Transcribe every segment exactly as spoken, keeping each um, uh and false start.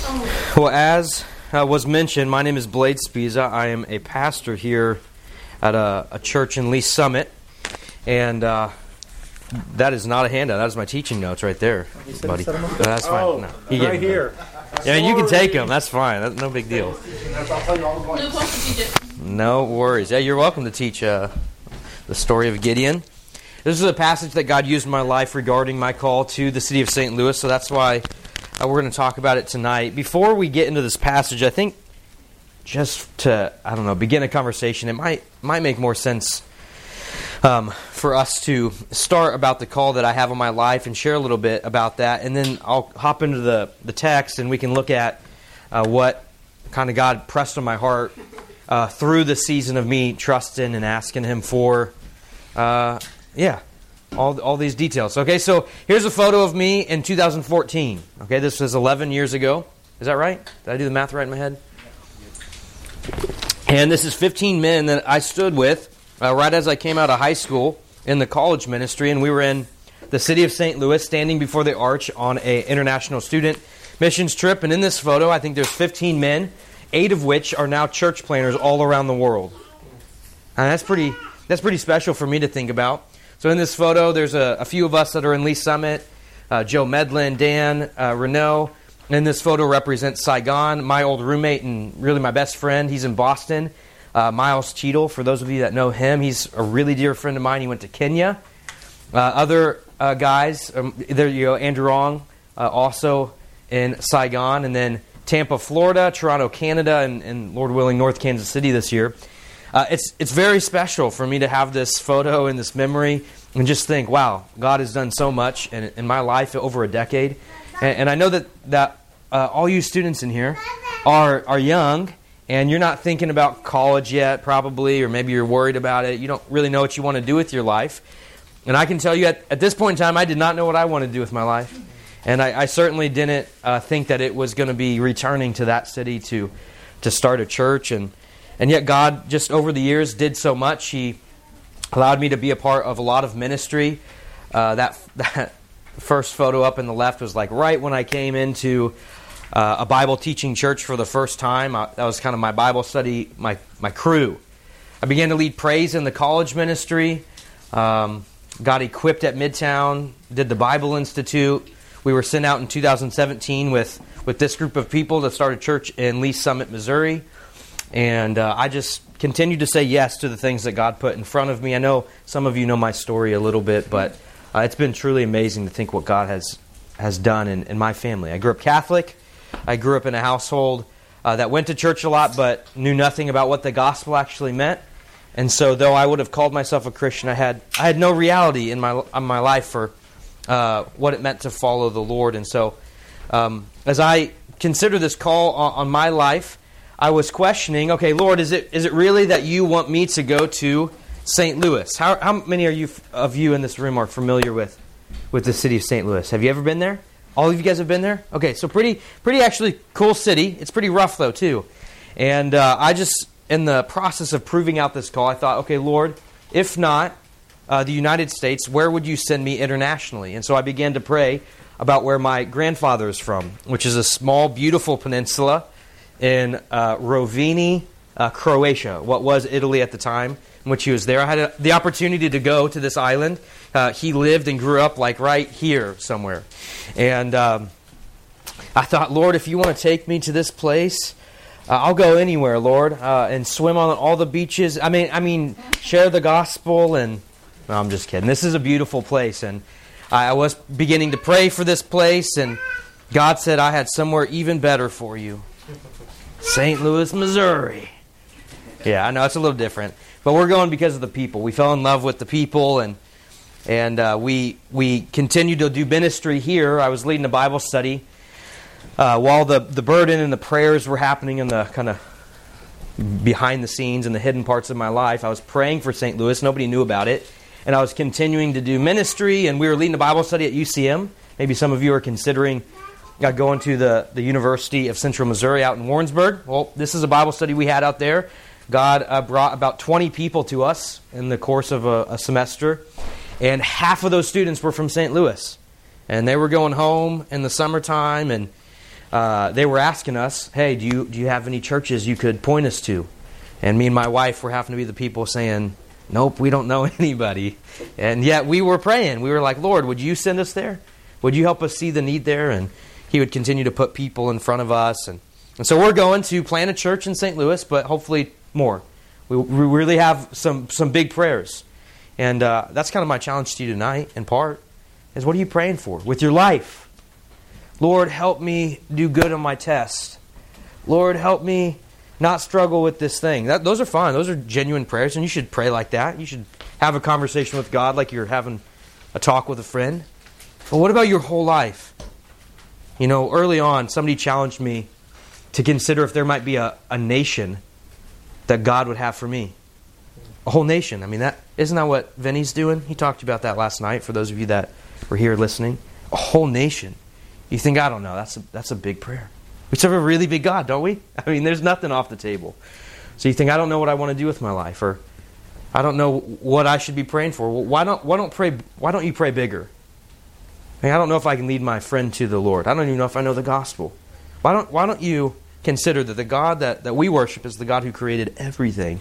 Well, as uh, was mentioned, my name is Blade Spiza. I am a pastor here at a, a church in Lee Summit, and uh, that is not a handout. That is my teaching notes right there, buddy. No, that's fine. Oh, no, he gave right me here. Yeah, you can take them. That's fine. That's no big deal. Luke wants to teach it. No worries. Yeah, you're welcome to teach uh, the story of Gideon. This is a passage that God used in my life regarding my call to the city of Saint Louis, so that's why uh, we're going to talk about it tonight. Before we get into this passage, I think just to, I don't know, begin a conversation, it might might make more sense um, for us to start about the call that I have on my life and share a little bit about that, and then I'll hop into the, the text and we can look at uh, what kind of God pressed on my heart uh, through the season of me trusting and asking Him for Uh, Yeah, all all these details. Okay, so here's a photo of me in two thousand fourteen. Okay, this was eleven years ago. Is that right? Did I do the math right in my head? And this is fifteen men that I stood with uh, right as I came out of high school in the college ministry, and we were in the city of Saint Louis, standing before the arch on an international student missions trip. And in this photo, I think there's fifteen men, eight of which are now church planners all around the world. And that's pretty that's pretty special for me to think about. So in this photo, there's a, a few of us that are in Lee Summit, uh, Joe Medlin, Dan, uh, Renault. And this photo represents Saigon, my old roommate and really my best friend. He's in Boston. Uh, Miles Cheadle, for those of you that know him, he's a really dear friend of mine. He went to Kenya. Uh, other uh, guys, um, there you go, Andrew Ong, uh, also in Saigon. And then Tampa, Florida, Toronto, Canada, and, and Lord willing, North Kansas City this year. Uh, it's it's very special for me to have this photo and this memory and just think, wow, God has done so much in, in my life over a decade. And, and I know that, that uh, all you students in here are are young, and you're not thinking about college yet, probably, or maybe you're worried about it. You don't really know what you want to do with your life. And I can tell you at, at this point in time, I did not know what I wanted to do with my life. And I, I certainly didn't uh, think that it was going to be returning to that city to to start a church. And And yet God, just over the years, did so much. He allowed me to be a part of a lot of ministry. Uh, that, that first photo up in the left was like right when I came into uh, a Bible teaching church for the first time. I, that was kind of my Bible study, my, my crew. I began to lead praise in the college ministry. Um, got equipped at Midtown, did the Bible Institute. We were sent out in two thousand seventeen with, with this group of people to start a church in Lee Summit, Missouri. And uh, I just continued to say yes to the things that God put in front of me. I know some of you know my story a little bit, but uh, it's been truly amazing to think what God has has done in, in my family. I grew up Catholic. I grew up in a household uh, that went to church a lot, but knew nothing about what the gospel actually meant. And so, though I would have called myself a Christian, I had I had no reality in my in my life for uh, what it meant to follow the Lord. And so, um, as I consider this call on, on my life, I was questioning, okay, Lord, is it is it really that you want me to go to Saint Louis? How how many are you of you in this room are familiar with, with the city of Saint Louis? Have you ever been there? All of you guys have been there? Okay, so pretty pretty actually cool city. It's pretty rough though too. And uh, I just, in the process of proving out this call, I thought, okay, Lord, if not uh, the United States, where would you send me internationally? And so I began to pray about where my grandfather is from, which is a small, beautiful peninsula in uh, Rovini, uh, Croatia, what was Italy at the time in which he was there. I had a, the opportunity to go to this island. Uh, he lived and grew up like right here somewhere. And um, I thought, Lord, if you want to take me to this place, uh, I'll go anywhere, Lord, uh, and swim on all the beaches. I mean, I mean, share the gospel. And no, I'm just kidding. This is a beautiful place. And I was beginning to pray for this place, and God said I had somewhere even better for you. Saint Louis, Missouri. Yeah, I know it's a little different, but we're going because of the people. We fell in love with the people, and and uh, we we continued to do ministry here. I was leading a Bible study uh, while the the burden and the prayers were happening in the kind of behind the scenes and the hidden parts of my life. I was praying for Saint Louis. Nobody knew about it, and I was continuing to do ministry. And we were leading a Bible study at U C M. Maybe some of you are considering Uh, going to the, the University of Central Missouri out in Warrensburg. Well, this is a Bible study we had out there. God uh, brought about twenty people to us in the course of a, a semester. And half of those students were from Saint Louis. And they were going home in the summertime. And uh, they were asking us, hey, do you do you have any churches you could point us to? And me and my wife were having to be the people saying, nope, we don't know anybody. And yet we were praying. We were like, Lord, would you send us there? Would you help us see the need there? And He would continue to put people in front of us. And, and so we're going to plant a church in Saint Louis, but hopefully more. We, we really have some, some big prayers. And uh, that's kind of my challenge to you tonight, in part, is what are you praying for with your life? Lord, help me do good on my test. Lord, help me not struggle with this thing. That, those are fine. Those are genuine prayers, and you should pray like that. You should have a conversation with God like you're having a talk with a friend. But what about your whole life? You know, early on, somebody challenged me to consider if there might be a, a nation that God would have for me. A whole nation. I mean, that isn't that what Vinny's doing? He talked about that last night, for those of you that were here listening. A whole nation. You think, I don't know, that's a, that's a big prayer. We serve a really big God, don't we? I mean, there's nothing off the table. So you think, I don't know what I want to do with my life, or I don't know what I should be praying for. Well, why don't why don't pray? Why don't you pray bigger? I mean, I don't know if I can lead my friend to the Lord. I don't even know if I know the gospel. Why don't Why don't you consider that the God that, that we worship is the God who created everything?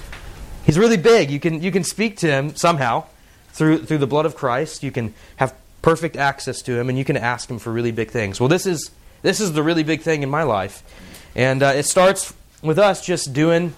He's really big. You can you can speak to Him somehow through through the blood of Christ. You can have perfect access to Him, and you can ask Him for really big things. Well, this is. This is the really big thing in my life. And uh, it starts with us just doing,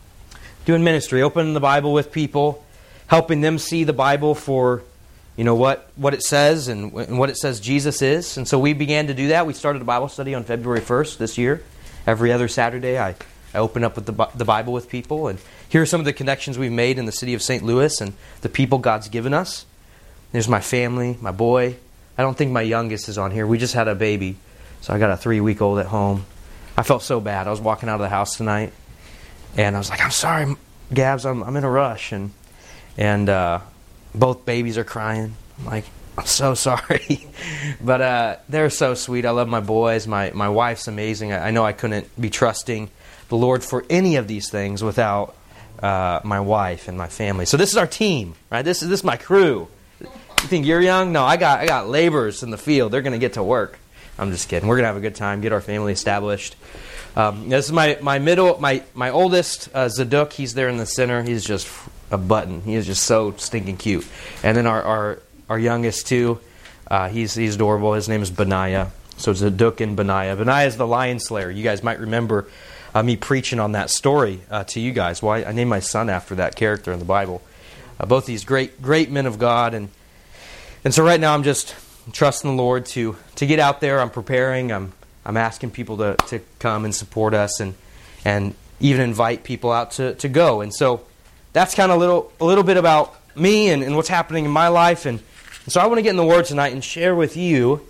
doing ministry, opening the Bible with people, helping them see the Bible for, you know, what, what it says and, and what it says Jesus is. And so we began to do that. We started a Bible study on February first this year. Every other Saturday I, I open up with the, the Bible with people. And here are some of the connections we've made in the city of Saint Louis and the people God's given us. There's my family, my boy. I don't think my youngest is on here. We just had a baby. So I got a three-week-old at home. I felt so bad. I was walking out of the house tonight, and I was like, I'm sorry, Gabs, I'm, I'm in a rush. And and uh, both babies are crying. I'm like, I'm so sorry. But uh, they're so sweet. I love my boys. My, my wife's amazing. I, I know I couldn't be trusting the Lord for any of these things without uh, my wife and my family. So this is our team, right? This is this is my crew. You think you're young? No, I got I got laborers in the field. They're going to get to work. I'm just kidding. We're going to have a good time, get our family established. Um, this is my, my middle, my, my oldest, uh, Zadok. He's there in the center. He's just a button. He is just so stinking cute. And then our our, our youngest, too, uh, he's he's adorable. His name is Benaiah. So Zadok and Benaiah. Benaiah is the lion slayer. You guys might remember uh, me preaching on that story uh, to you guys. Well, I, I named my son after that character in the Bible. Uh, both these great great men of God. And, and so right now I'm just... trusting the Lord to to get out there. I'm preparing. I'm I'm asking people to, to come and support us, and and even invite people out to, to go. And so that's kind of a little a little bit about me and, and what's happening in my life. And, and so I want to get in the Word tonight and share with you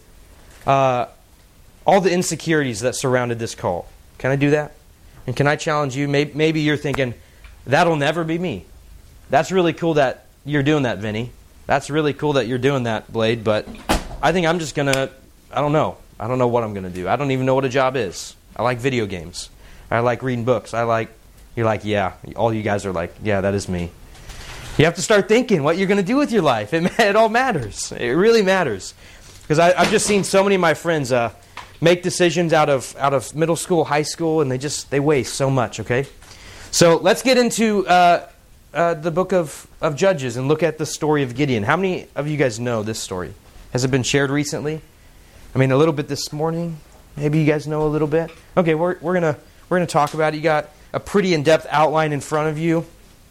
uh, all the insecurities that surrounded this call. Can I do that? And can I challenge you? Maybe, maybe you're thinking, that'll never be me. That's really cool that you're doing that, Vinny. That's really cool that you're doing that, Blade, but I think I'm just going to, I don't know. I don't know what I'm going to do. I don't even know what a job is. I like video games. I like reading books. I like, you're like, yeah. All you guys are like, yeah, that is me. You have to start thinking what you're going to do with your life. It, it all matters. It really matters. Because I've just seen so many of my friends uh, make decisions out of out of middle school, high school, and they just, they waste so much, okay? So let's get into uh, uh, the book of, of Judges and look at the story of Gideon. How many of you guys know this story? Has it been shared recently? I mean, a little bit this morning. Maybe you guys know a little bit. Okay, we're we're gonna we're gonna talk about it. You got a pretty in-depth outline in front of you.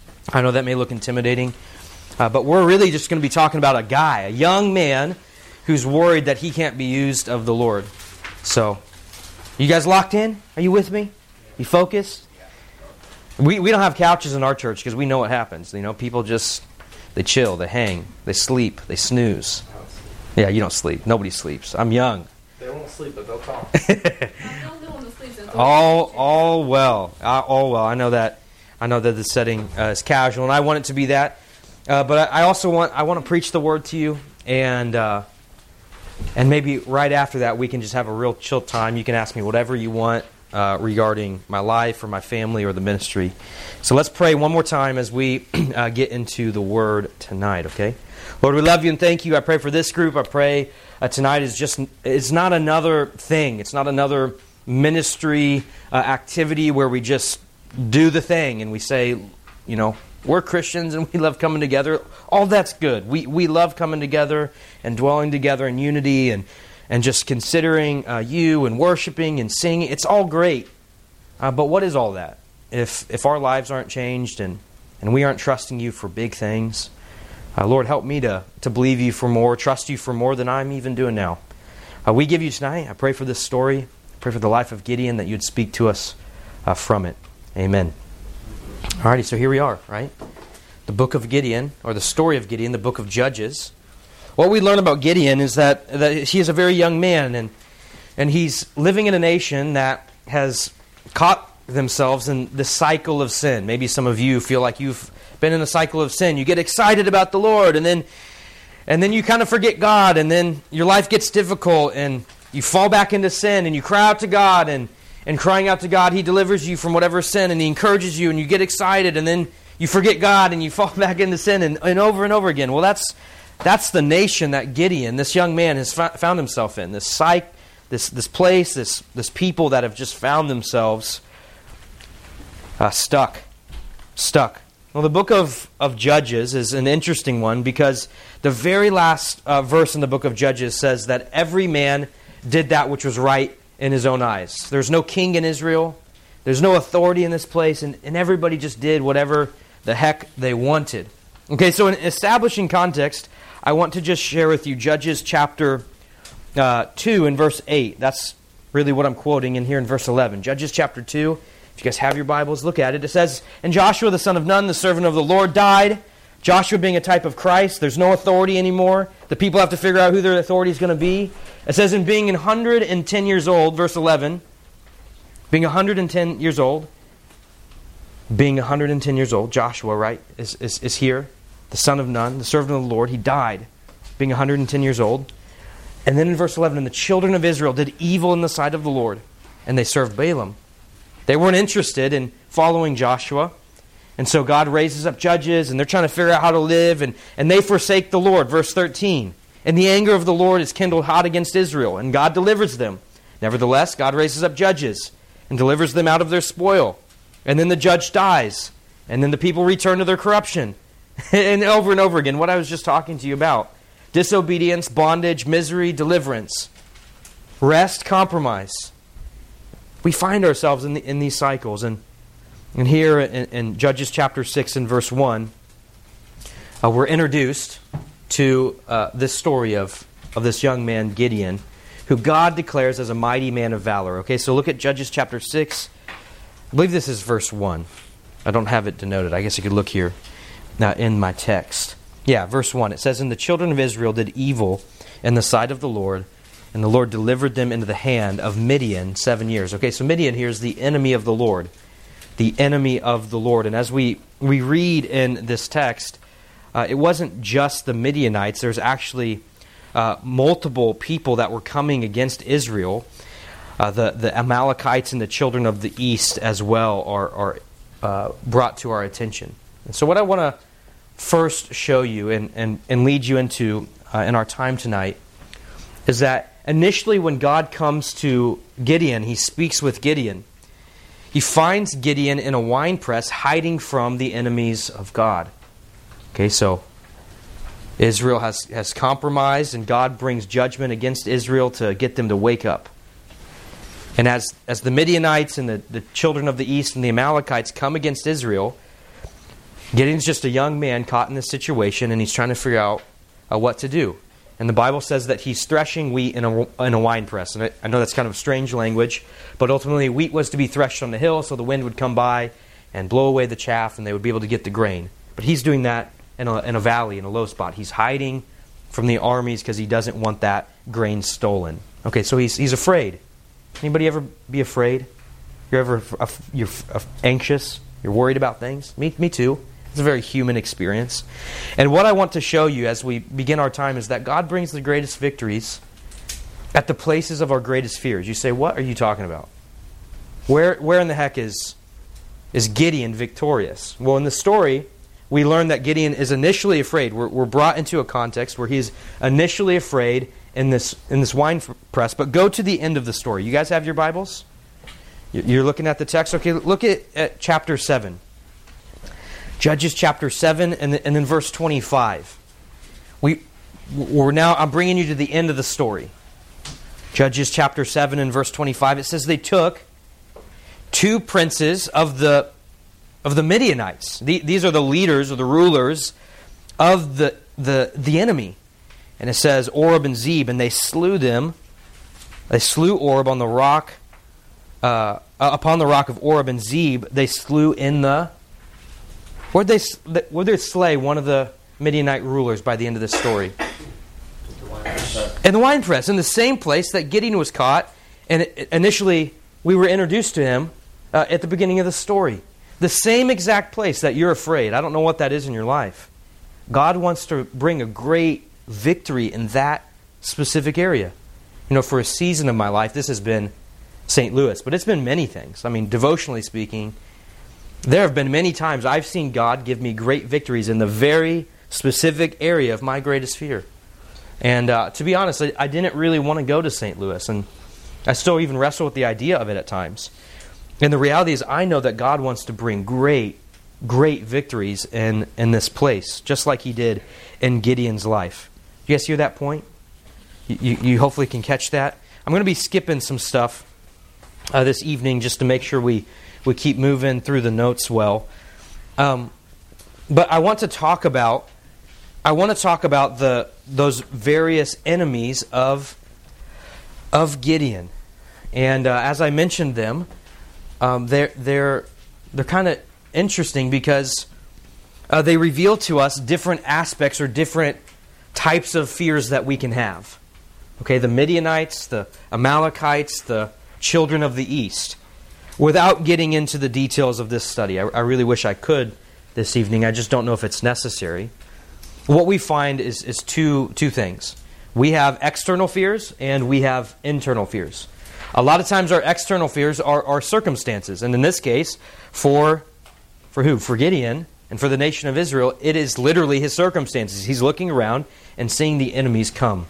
I know that may look intimidating, uh, but we're really just going to be talking about a guy, a young man, who's worried that he can't be used of the Lord. So, you guys locked in? Are you with me? You focused? We we don't have couches in our church because we know what happens. You know, people just they chill, they hang, they sleep, they snooze. Yeah, you don't sleep. Nobody sleeps. I'm young. They won't sleep, but they'll talk. all, all well. Uh, all well. I know that. I know that the setting uh, is casual, and I want it to be that. Uh, but I, I also want I want to preach the word to you, and uh, and maybe right after that we can just have a real chill time. You can ask me whatever you want. uh, regarding my life or my family or the ministry. So let's pray one more time as we uh, get into the Word tonight, okay? Lord, we love you and thank you. I pray for this group. I pray uh, tonight is just, it's not another thing. It's not another ministry uh, activity where we just do the thing and we say, you know, we're Christians and we love coming together. All that's good. We we love coming together and dwelling together in unity and, and just considering uh, you and worshiping and singing. It's all great. Uh, but what is all that? If if our lives aren't changed and, and we aren't trusting you for big things, uh, Lord, help me to, to believe you for more, trust you for more than I'm even doing now. Uh, we give you tonight. I pray for this story. I pray for the life of Gideon that you'd speak to us uh, from it. Amen. Alrighty, so here we are, right? The book of Gideon, or the story of Gideon, the book of Judges. What we learn about Gideon is that, that he is a very young man, and and he's living in a nation that has caught themselves in the cycle of sin. Maybe some of you feel like you've been in the cycle of sin. You get excited about the Lord, and then and then you kind of forget God, and then your life gets difficult, and you fall back into sin, and you cry out to God, and And crying out to God, He delivers you from whatever sin, and He encourages you, and you get excited, and then you forget God, and you fall back into sin, and, and over and over again. Well, that's that's the nation that Gideon, this young man, has found himself in. This psych, this this place, this this people that have just found themselves uh, stuck, stuck. Well, the book of, of Judges is an interesting one because the very last uh, verse in the book of Judges says that every man did that which was right in his own eyes. There's no king in Israel. There's no authority in this place. And, and everybody just did whatever the heck they wanted. Okay, so in establishing context, I want to just share with you Judges chapter uh, two and verse eight. That's really what I'm quoting in here in verse eleven. Judges chapter two. If you guys have your Bibles, look at it. It says, "And Joshua the son of Nun, the servant of the Lord, died." Joshua being a type of Christ. There's no authority anymore. The people have to figure out who their authority is going to be. It says, in being one hundred ten years old, verse eleven, being one hundred ten years old, being one hundred ten years old, Joshua, right, is, is, is here, the son of Nun, the servant of the Lord. He died, being one hundred ten years old. And then in verse eleven, and the children of Israel did evil in the sight of the Lord, and they served Balaam. They weren't interested in following Joshua. And so God raises up judges, and they're trying to figure out how to live, and, and they forsake the Lord. Verse thirteen, and the anger of the Lord is kindled hot against Israel, and God delivers them. Nevertheless, God raises up judges and delivers them out of their spoil. And then the judge dies, and then the people return to their corruption. And over and over again, what I was just talking to you about. Disobedience, bondage, misery, deliverance. Rest, compromise. We find ourselves in, the, in these cycles, and And here in, in Judges chapter six and verse one, uh, we're introduced to uh, this story of, of this young man, Gideon, who God declares as a mighty man of valor. Okay, so look at Judges chapter six. I believe this is verse one. I don't have it denoted. I guess you could look here now in my text. Yeah, verse one. It says, "And the children of Israel did evil in the sight of the Lord, and the Lord delivered them into the hand of Midian seven years." Okay, so Midian here is the enemy of the Lord. The enemy of the Lord. And as we, we read in this text, uh, it wasn't just the Midianites. There's actually uh, multiple people that were coming against Israel. Uh, the, the Amalekites and the children of the east as well are, are uh, brought to our attention. And so what I want to first show you and, and, and lead you into uh, in our time tonight is that initially when God comes to Gideon, He speaks with Gideon. He finds Gideon in a wine press hiding from the enemies of God. Okay, so Israel has, has compromised, and God brings judgment against Israel to get them to wake up. And as, as the Midianites and the, the children of the east and the Amalekites come against Israel, Gideon's just a young man caught in this situation, and he's trying to figure out uh, what to do. And the Bible says that he's threshing wheat in a, in a wine press. And I, I know that's kind of strange language, but ultimately wheat was to be threshed on the hill so the wind would come by and blow away the chaff and they would be able to get the grain. But he's doing that in a, in a valley, in a low spot. He's hiding from the armies because he doesn't want that grain stolen. Okay, so he's he's afraid. Anybody ever be afraid? You're ever you're anxious? You're worried about things? Me, me too. It's a very human experience. And what I want to show you as we begin our time is that God brings the greatest victories at the places of our greatest fears. You say, what are you talking about? Where where in the heck is, is Gideon victorious? Well, in the story, we learn that Gideon is initially afraid. We're, we're brought into a context where he's initially afraid in this in this wine press. But go to the end of the story. You guys have your Bibles? You're looking at the text? Okay, look at, at chapter seven. Judges chapter seven and, the, and then verse twenty-five. We, we're now, I'm bringing you to the end of the story. Judges chapter seven and verse twenty-five. It says they took two princes of the of the Midianites. The, these are the leaders or the rulers of the, the, the enemy. And it says Oreb and Zeb, and they slew them. They slew Oreb on the rock, uh, upon the rock of Oreb and Zeb. They slew in the... Where'd they, where'd they slay one of the Midianite rulers by the end of this story? In the wine press, in the same place that Gideon was caught. And initially, we were introduced to him uh, at the beginning of the story. The same exact place that you're afraid. I don't know what that is in your life. God wants to bring a great victory in that specific area. You know, for a season of my life, this has been Saint Louis, but it's been many things. I mean, devotionally speaking, there have been many times I've seen God give me great victories in the very specific area of my greatest fear. And uh, to be honest, I, I didn't really want to go to Saint Louis, and I still even wrestle with the idea of it at times. And the reality is I know that God wants to bring great, great victories in, in this place, just like He did in Gideon's life. You guys hear that point? You, you, you hopefully can catch that. I'm going to be skipping some stuff uh, this evening just to make sure we, we keep moving through the notes well. Um, but I want to talk about I want to talk about the those various enemies of of Gideon, and uh, as I mentioned them, um, they're they're they're kind of interesting because uh, they reveal to us different aspects or different types of fears that we can have. Okay, the Midianites, the Amalekites, the children of the East. Without getting into the details of this study, I, I really wish I could this evening. I just don't know if it's necessary. What we find is, is two two things. We have external fears and we have internal fears. A lot of times our external fears are, are circumstances. And in this case, for, for who? For Gideon and for the nation of Israel, it is literally his circumstances. He's looking around and seeing the enemies come.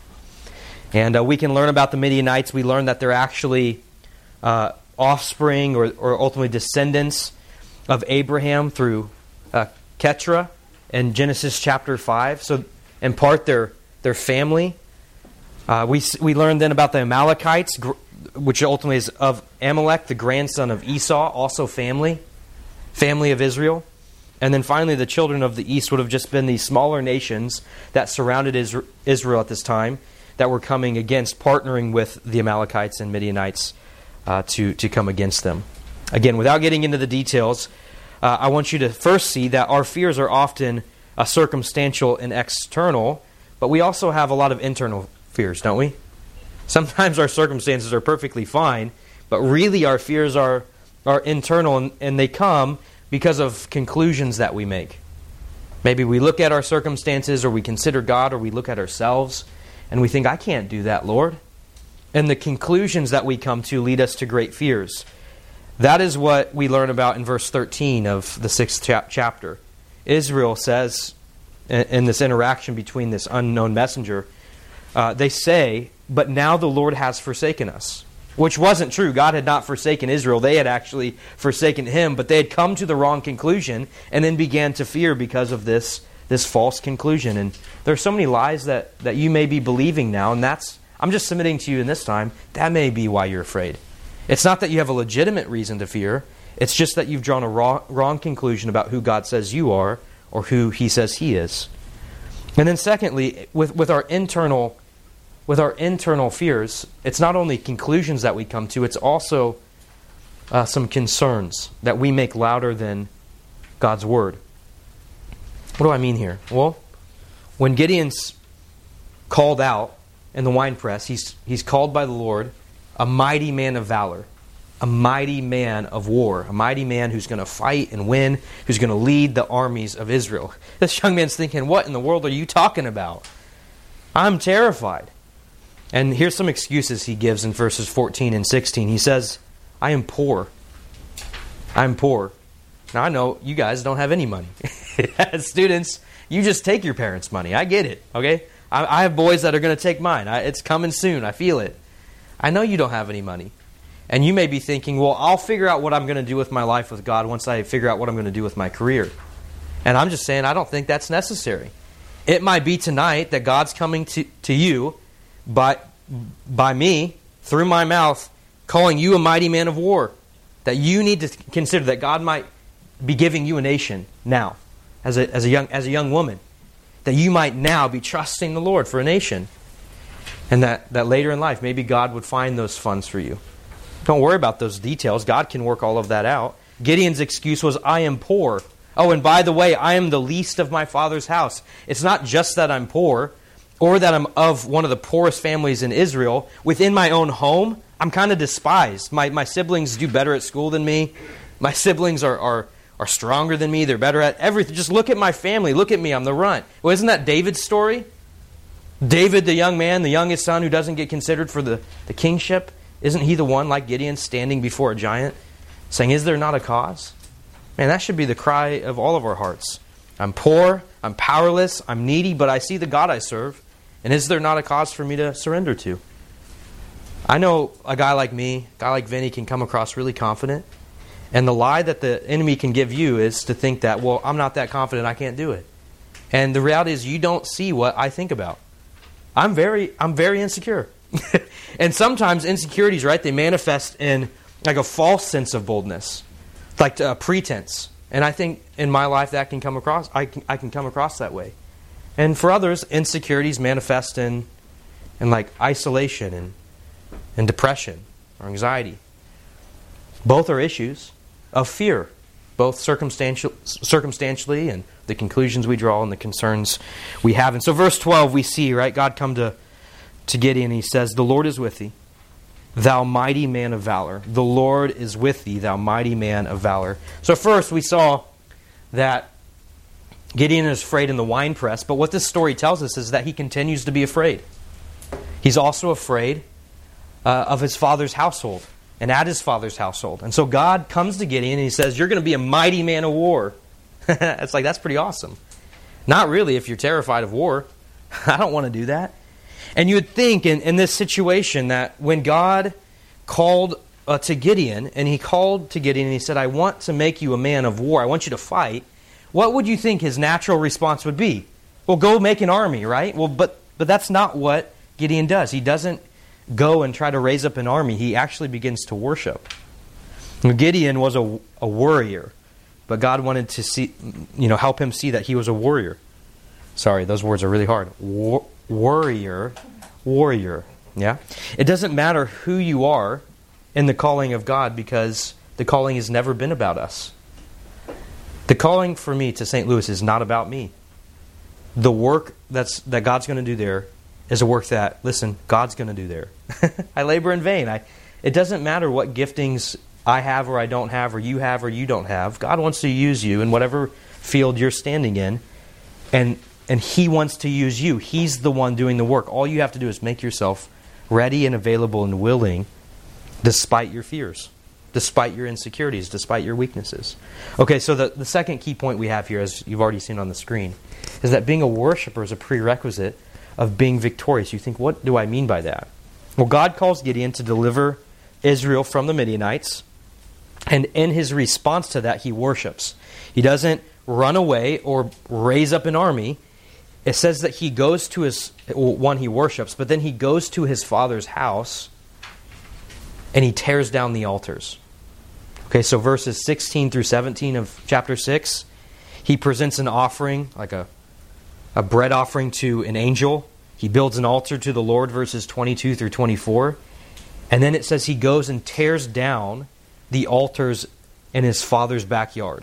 And uh, we can learn about the Midianites. We learn that they're actually uh, offspring or, or ultimately descendants of Abraham through uh, Keturah in Genesis chapter five. So in part their their family. Uh, we we learn then about the Amalekites, gr- which ultimately is of Amalek, the grandson of Esau, also family, family of Israel. And then finally the children of the East would have just been these smaller nations that surrounded Isra- Israel at this time that were coming against, partnering with the Amalekites and Midianites uh, to, to come against them. Again, without getting into the details, uh, I want you to first see that our fears are often uh, circumstantial and external, but we also have a lot of internal fears, don't we? Sometimes our circumstances are perfectly fine, but really our fears are, are internal, and, and they come because of conclusions that we make. Maybe we look at our circumstances, or we consider God, or we look at ourselves, and we think, I can't do that, Lord. And the conclusions that we come to lead us to great fears. That is what we learn about in verse thirteen of the sixth chap- chapter. Israel says, in, in this interaction between this unknown messenger, uh, they say, but now the Lord has forsaken us. Which wasn't true. God had not forsaken Israel. They had actually forsaken Him, but they had come to the wrong conclusion and then began to fear because of this this false conclusion. And there are so many lies that, that you may be believing now, and that's, I'm just submitting to you in this time, that may be why you're afraid. It's not that you have a legitimate reason to fear, it's just that you've drawn a wrong, wrong conclusion about who God says you are or who He says He is. And then secondly, with, with our internal with our internal fears, it's not only conclusions that we come to, it's also uh, some concerns that we make louder than God's Word. What do I mean here? Well, when Gideon's called out in the winepress, he's he's called by the Lord a mighty man of valor, a mighty man of war, a mighty man who's going to fight and win, who's going to lead the armies of Israel. This young man's thinking, what in the world are you talking about? I'm terrified. And here's some excuses he gives in verses fourteen and sixteen. He says, I am poor. I'm poor. Now, I know you guys don't have any money. As students, you just take your parents' money. I get it, okay? I, I have boys that are going to take mine. I, it's coming soon. I feel it. I know you don't have any money. And you may be thinking, well, I'll figure out what I'm going to do with my life with God once I figure out what I'm going to do with my career. And I'm just saying, I don't think that's necessary. It might be tonight that God's coming to, to you by, by me, through my mouth, calling you a mighty man of war. That you need to consider that God might be giving you a nation now, as a, as a young as a young woman. That you might now be trusting the Lord for a nation. And that, that later in life, maybe God would find those funds for you. Don't worry about those details. God can work all of that out. Gideon's excuse was, I am poor. Oh, and by the way, I am the least of my father's house. It's not just that I'm poor, or that I'm of one of the poorest families in Israel. Within my own home, I'm kind of despised. My my siblings do better at school than me. My siblings are, are, are stronger than me. They're better at everything. Just look at my family. Look at me. I'm the runt. Well, isn't that David's story? David, the young man, the youngest son who doesn't get considered for the, the kingship. Isn't he the one, like Gideon, standing before a giant, saying, is there not a cause? Man, that should be the cry of all of our hearts. I'm poor, I'm powerless, I'm needy, but I see the God I serve. And is there not a cause for me to surrender to? I know a guy like me, a guy like Vinny, can come across really confident. And the lie that the enemy can give you is to think that, well, I'm not that confident, I can't do it. And the reality is you don't see what I think about. I'm very, I'm very insecure. And sometimes insecurities, right, they manifest in like a false sense of boldness, like a pretense. And I think in my life that can come across, I can, I can come across that way. And for others, insecurities manifest in, in like isolation and, and depression or anxiety. Both are issues of fear, both circumstantial, circumstantially and the conclusions we draw and the concerns we have. And so verse twelve we see, right, God come to, to Gideon. He says, the Lord is with thee, thou mighty man of valor. The Lord is with thee, thou mighty man of valor. So first we saw that Gideon is afraid in the winepress, but what this story tells us is that he continues to be afraid. He's also afraid uh, of his father's household and at his father's household. And so God comes to Gideon and he says, you're going to be a mighty man of war. It's like, that's pretty awesome. Not really if you're terrified of war. I don't want to do that. And you would think in, in this situation that when God called uh, to Gideon, and he called to Gideon and he said, I want to make you a man of war. I want you to fight. What would you think his natural response would be? Well, go make an army, right? Well, but but that's not what Gideon does. He doesn't go and try to raise up an army. He actually begins to worship. Gideon was a, a warrior, but God wanted to see, you know, help him see that he was a warrior. Sorry, those words are really hard. War, warrior, warrior. Yeah? It doesn't matter who you are in the calling of God, because the calling has never been about us. The calling for me to Saint Louis is not about me. The work that's that God's going to do there is a work that, listen, God's going to do there. I labor in vain. I, it doesn't matter what giftings I have or I don't have, or you have or you don't have. God wants to use you in whatever field you're standing in, and and He wants to use you. He's the one doing the work. All you have to do is make yourself ready and available and willing, despite your fears, despite your insecurities, despite your weaknesses. Okay, so the, the second key point we have here, as you've already seen on the screen, is that being a worshiper is a prerequisite of being victorious. You think, what do I mean by that? Well, God calls Gideon to deliver Israel from the Midianites, and in his response to that, he worships. He doesn't run away or raise up an army. It says that he goes to his, one, he worships, but then he goes to his father's house and he tears down the altars. Okay, so verses sixteen through seventeen of chapter six, he presents an offering, like a, a bread offering to an angel. He builds an altar to the Lord, verses twenty-two through twenty-four. And then it says he goes and tears down the altars in his father's backyard.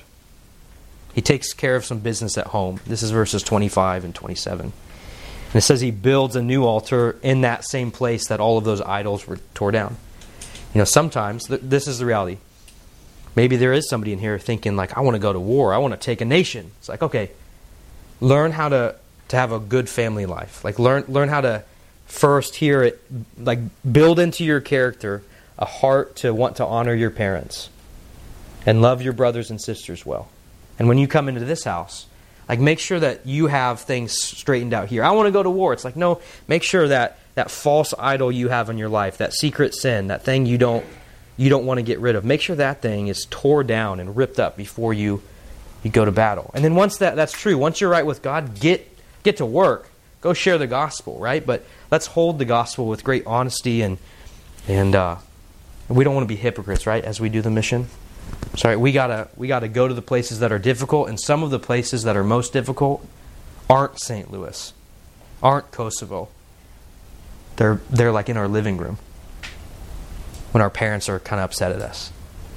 He takes care of some business at home. This is verses twenty-five and twenty-seven. And it says he builds a new altar in that same place that all of those idols were tore down. You know, sometimes, th- this is the reality. Maybe there is somebody in here thinking, like, I want to go to war. I want to take a nation. It's like, okay, learn how to, to have a good family life. Like, learn learn how to first hear it, like, build into your character a heart to want to honor your parents. and love your brothers and sisters well. And when you come into this house, like make sure that you have things straightened out here. I want to go to war. It's like, no, make sure that that false idol you have in your life, that secret sin, that thing you don't you don't want to get rid of, make sure that thing is tore down and ripped up before you, you go to battle. And then once that, that's true, once you're right with God, get get to work. Go share the gospel, right? But let's hold the gospel with great honesty, and and uh, we don't want to be hypocrites, right, as we do the mission. Sorry, we gotta we gotta go to the places that are difficult, and some of the places that are most difficult aren't Saint Louis, aren't Kosovo. They're they're like in our living room when our parents are kind of upset at us,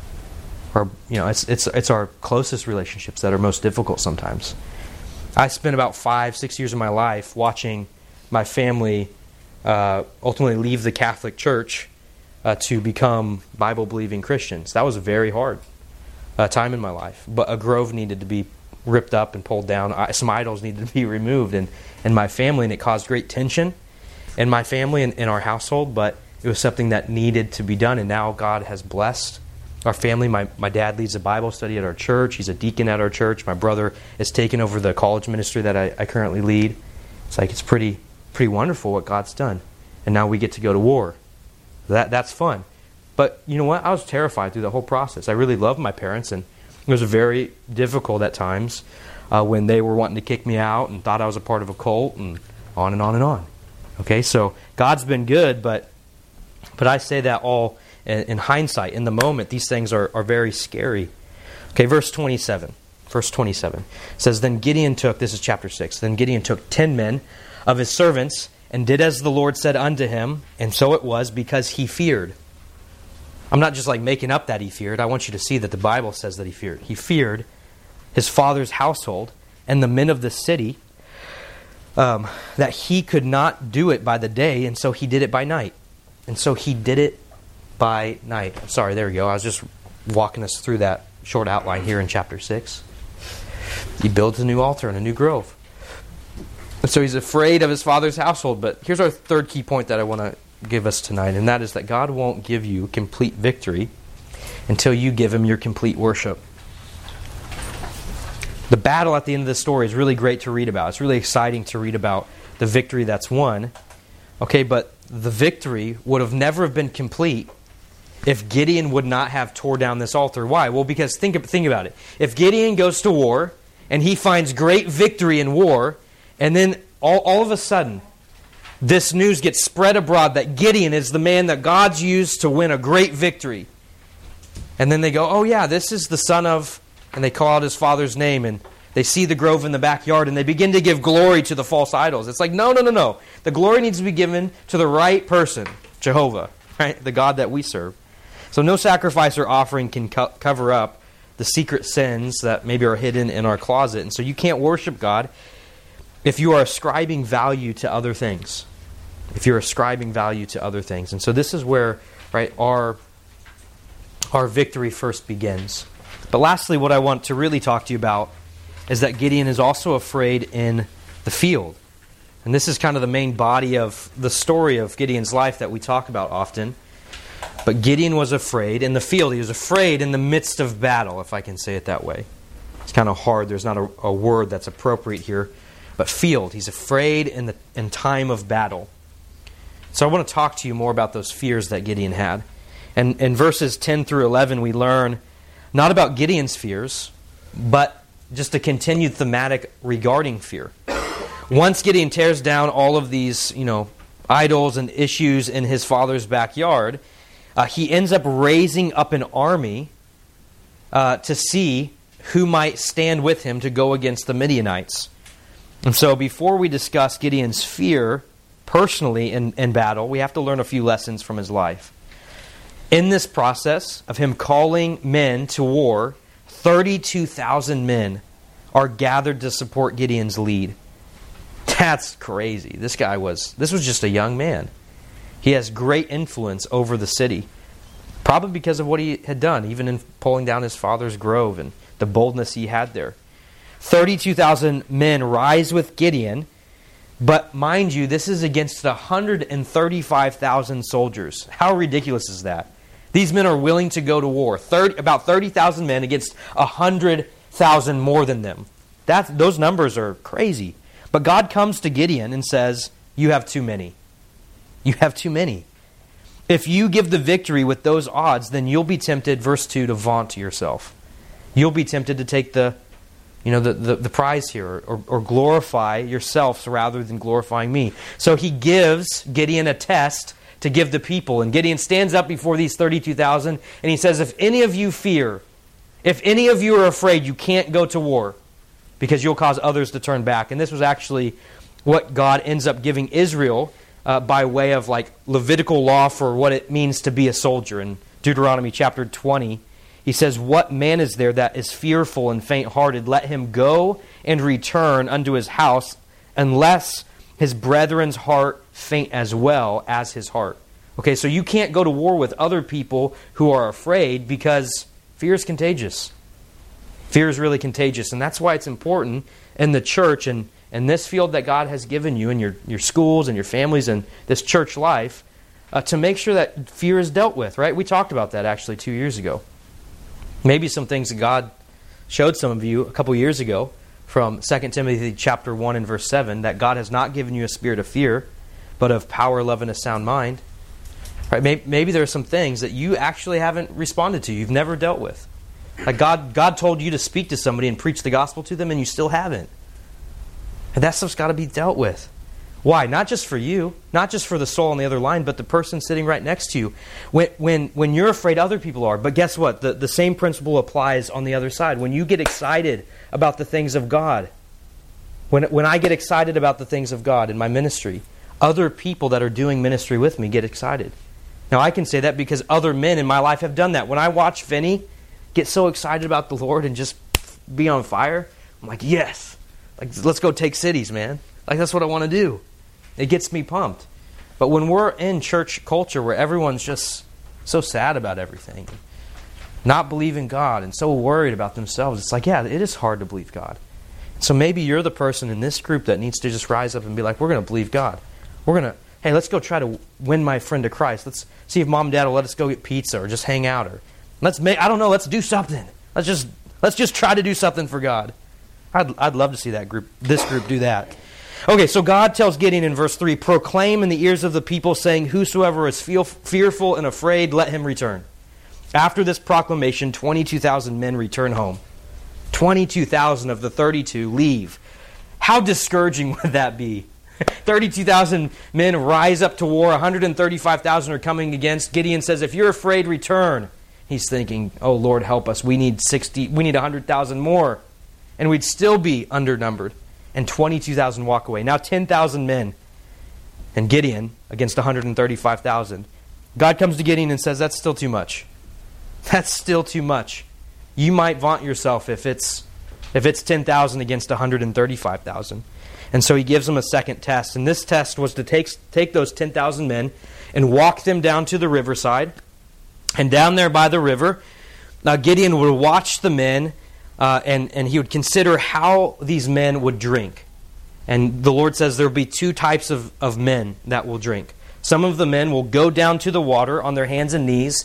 or you know, it's it's it's our closest relationships that are most difficult sometimes. I spent about five six years of my life watching my family uh, ultimately leave the Catholic Church uh, to become Bible believing Christians. That was very hard. Uh, time in my life, but a grove needed to be ripped up and pulled down. I, some idols needed to be removed, and in my family, and it caused great tension in my family and in our household. But it was something that needed to be done, and now God has blessed our family. My my dad leads a Bible study at our church. He's a deacon at our church. My brother has taken over the college ministry that I, I currently lead. It's like it's pretty pretty wonderful what God's done, and now we get to go to war. That that's fun. But you know what? I was terrified through the whole process. I really loved my parents, and it was very difficult at times uh, when they were wanting to kick me out and thought I was a part of a cult, and on and on and on. Okay, so God's been good, but but I say that all in, in hindsight. In the moment, these things are, are very scary. Okay, verse twenty-seven. Verse twenty-seven says, Then Gideon took, this is chapter six, Then Gideon took ten men of his servants and did as the Lord said unto him, and so it was because he feared. I'm not just like making up that he feared. I want you to see that the Bible says that he feared. He feared his father's household and the men of the city, um, that he could not do it by the day, and so he did it by night. And so he did it by night. Sorry, there we go. I was just walking us through that short outline here in chapter six. He builds a new altar and a new grove. And so he's afraid of his father's household. But here's our third key point that I want to give us tonight, and that is that God won't give you complete victory until you give Him your complete worship. The battle at the end of the story is really great to read about. It's really exciting to read about the victory that's won. Okay, but the victory would have never have been complete if Gideon would not have tore down this altar. Why? Well, because think, think about it. If Gideon goes to war and he finds great victory in war, and then all, all of a sudden this news gets spread abroad that Gideon is the man that God's used to win a great victory. And then they go, oh yeah, this is the son of... And they call out his father's name, and they see the grove in the backyard, and they begin to give glory to the false idols. It's like, no, no, no, no. The glory needs to be given to the right person, Jehovah, right? The God that we serve. So no sacrifice or offering can co- cover up the secret sins that maybe are hidden in our closet. And so you can't worship God if you are ascribing value to other things. If you're ascribing value to other things. And so this is where, right, our, our victory first begins. But lastly, what I want to really talk to you about is that Gideon is also afraid in the field. And this is kind of the main body of the story of Gideon's life that we talk about often. But Gideon was afraid in the field. He was afraid in the midst of battle, if I can say it that way. It's kind of hard. There's not a, a word that's appropriate here. But field. He's afraid in the in time of battle. So I want to talk to you more about those fears that Gideon had. And in verses ten through eleven, we learn not about Gideon's fears, but just a continued thematic regarding fear. Once Gideon tears down all of these, you know, idols and issues in his father's backyard, uh, he ends up raising up an army uh, to see who might stand with him to go against the Midianites. And so before we discuss Gideon's fear personally in, in battle, we have to learn a few lessons from his life. In this process of him calling men to war, thirty-two thousand men are gathered to support Gideon's lead. That's crazy. This guy was, this was just a young man. He has great influence over the city, probably because of what he had done, even in pulling down his father's grove and the boldness he had there. thirty-two thousand men rise with Gideon, but mind you, this is against one hundred thirty-five thousand soldiers. How ridiculous is that? These men are willing to go to war. thirty, about thirty thousand men against one hundred thousand more than them. That, those numbers are crazy. But God comes to Gideon and says, you have too many. You have too many. If you give the victory with those odds, then you'll be tempted, verse two, to vaunt yourself. You'll be tempted to take the, you know, the, the, the prize here, or, or glorify yourselves rather than glorifying me. So he gives Gideon a test to give the people. And Gideon stands up before these thirty-two thousand and he says, if any of you fear, if any of you are afraid, you can't go to war because you'll cause others to turn back. And this was actually what God ends up giving Israel uh, by way of like Levitical law for what it means to be a soldier. In Deuteronomy chapter twenty, he says, what man is there that is fearful and faint-hearted? Let him go and return unto his house, unless his brethren's heart faint as well as his heart. Okay, so you can't go to war with other people who are afraid because fear is contagious. Fear is really contagious, and that's why it's important in the church and, and this field that God has given you in your, your schools and your families and this church life uh, to make sure that fear is dealt with, right? We talked about that actually two years ago. Maybe some things that God showed some of you a couple years ago from Second Timothy chapter one and verse seven, that God has not given you a spirit of fear, but of power, love, and a sound mind. Right? Maybe, maybe there are some things that you actually haven't responded to, you've never dealt with. Like God, God told you to speak to somebody and preach the gospel to them, and you still haven't. And that stuff's got to be dealt with. Why? Not just for you, not just for the soul on the other line, but the person sitting right next to you. When when when you're afraid, other people are. But guess what? The, the same principle applies on the other side. When you get excited about the things of God, when when I get excited about the things of God in my ministry, other people that are doing ministry with me get excited. Now I can say that because other men in my life have done that. When I watch Finney get so excited about the Lord and just be on fire, I'm like, yes, like let's go take cities, man. Like that's what I want to do. It gets me pumped. But when we're in church culture where everyone's just so sad about everything, not believing God and so worried about themselves, it's like, yeah, it is hard to believe God. So maybe you're the person in this group that needs to just rise up and be like, we're going to believe God. We're going to, hey, let's go try to win my friend to Christ. Let's see if mom and dad will let us go get pizza or just hang out, or let's make, I don't know, let's do something. Let's just let's just try to do something for God. I'd I'd love to see that group, this group do that. Okay, so God tells Gideon in verse three, proclaim in the ears of the people, saying, whosoever is feel, fearful and afraid, let him return. After this proclamation, twenty-two thousand men return home. twenty-two thousand of the thirty-two leave. How discouraging would that be? thirty-two thousand men rise up to war. one hundred thirty-five thousand are coming against. Gideon says, if you're afraid, return. He's thinking, oh, Lord, help us. We need sixty. We need one hundred thousand more. And we'd still be undernumbered. And twenty-two thousand walk away. Now ten thousand men. And Gideon against one hundred thirty-five thousand. God comes to Gideon and says, that's still too much. That's still too much. You might vaunt yourself if it's if it's ten thousand against one hundred thirty-five thousand. And so he gives them a second test. And this test was to take, take those ten thousand men and walk them down to the riverside. And down there by the river, now Gideon would watch the men uh, and, and he would consider how these men would drink. And the Lord says there will be two types of, of men that will drink. Some of the men will go down to the water on their hands and knees,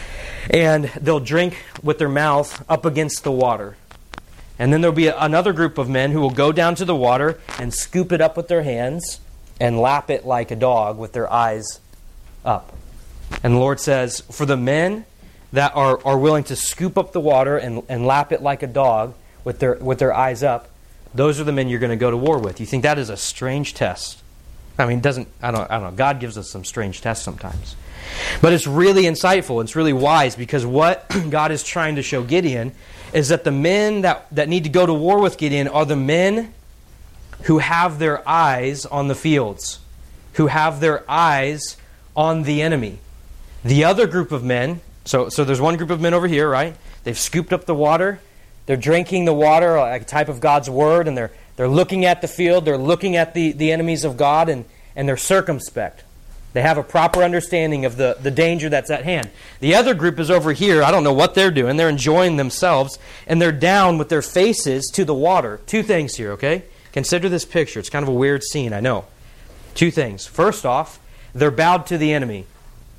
and they'll drink with their mouth up against the water. And then there'll be another group of men who will go down to the water and scoop it up with their hands and lap it like a dog with their eyes up. And the Lord says, for the men that are, are willing to scoop up the water and, and lap it like a dog with their with their eyes up, those are the men you're going to go to war with. You think that is a strange test? I mean, doesn't I don't I don't know. God gives us some strange tests sometimes. But it's really insightful. It's really wise, because what God is trying to show Gideon is that the men that, that need to go to war with Gideon are the men who have their eyes on the fields, who have their eyes on the enemy. The other group of men, so, so there's one group of men over here, right? They've scooped up the water. They're drinking the water, like a type of God's word, and they're they're looking at the field. They're looking at the, the enemies of God, and, and they're circumspect. They have a proper understanding of the, the danger that's at hand. The other group is over here. I don't know what they're doing. They're enjoying themselves, and they're down with their faces to the water. Two things here, okay? Consider this picture. It's kind of a weird scene, I know. Two things. First off, they're bowed to the enemy.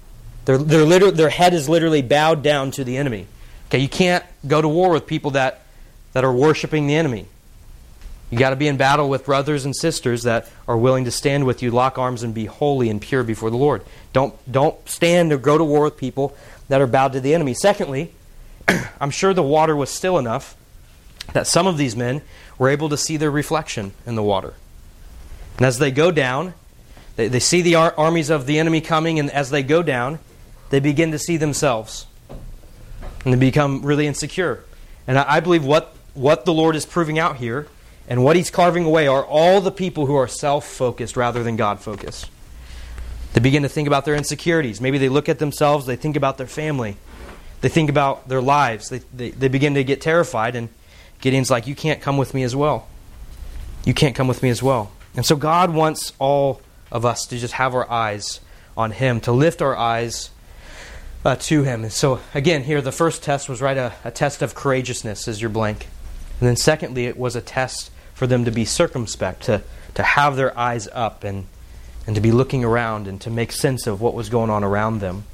They're, they're literally, their head is literally bowed down to the enemy. Okay, you can't go to war with people that, that are worshiping the enemy. You got to be in battle with brothers and sisters that are willing to stand with you, lock arms, and be holy and pure before the Lord. Don't, don't stand or go to war with people that are bowed to the enemy. Secondly, I'm sure the water was still enough that some of these men were able to see their reflection in the water. And as they go down, they, they see the ar- armies of the enemy coming, and as they go down, they begin to see themselves. And they become really insecure. And I, I believe what, what the Lord is proving out here and what He's carving away are all the people who are self-focused rather than God-focused. They begin to think about their insecurities. Maybe they look at themselves, they think about their family. They think about their lives. They, they, they begin to get terrified, and Gideon's like, you can't come with me as well. You can't come with me as well. And so God wants all of us to just have our eyes on Him, to lift our eyes uh, to Him. And so again, here the first test was right a, a test of courageousness as your blank. And then secondly, it was a test for them to be circumspect, to, to have their eyes up and, and to be looking around and to make sense of what was going on around them.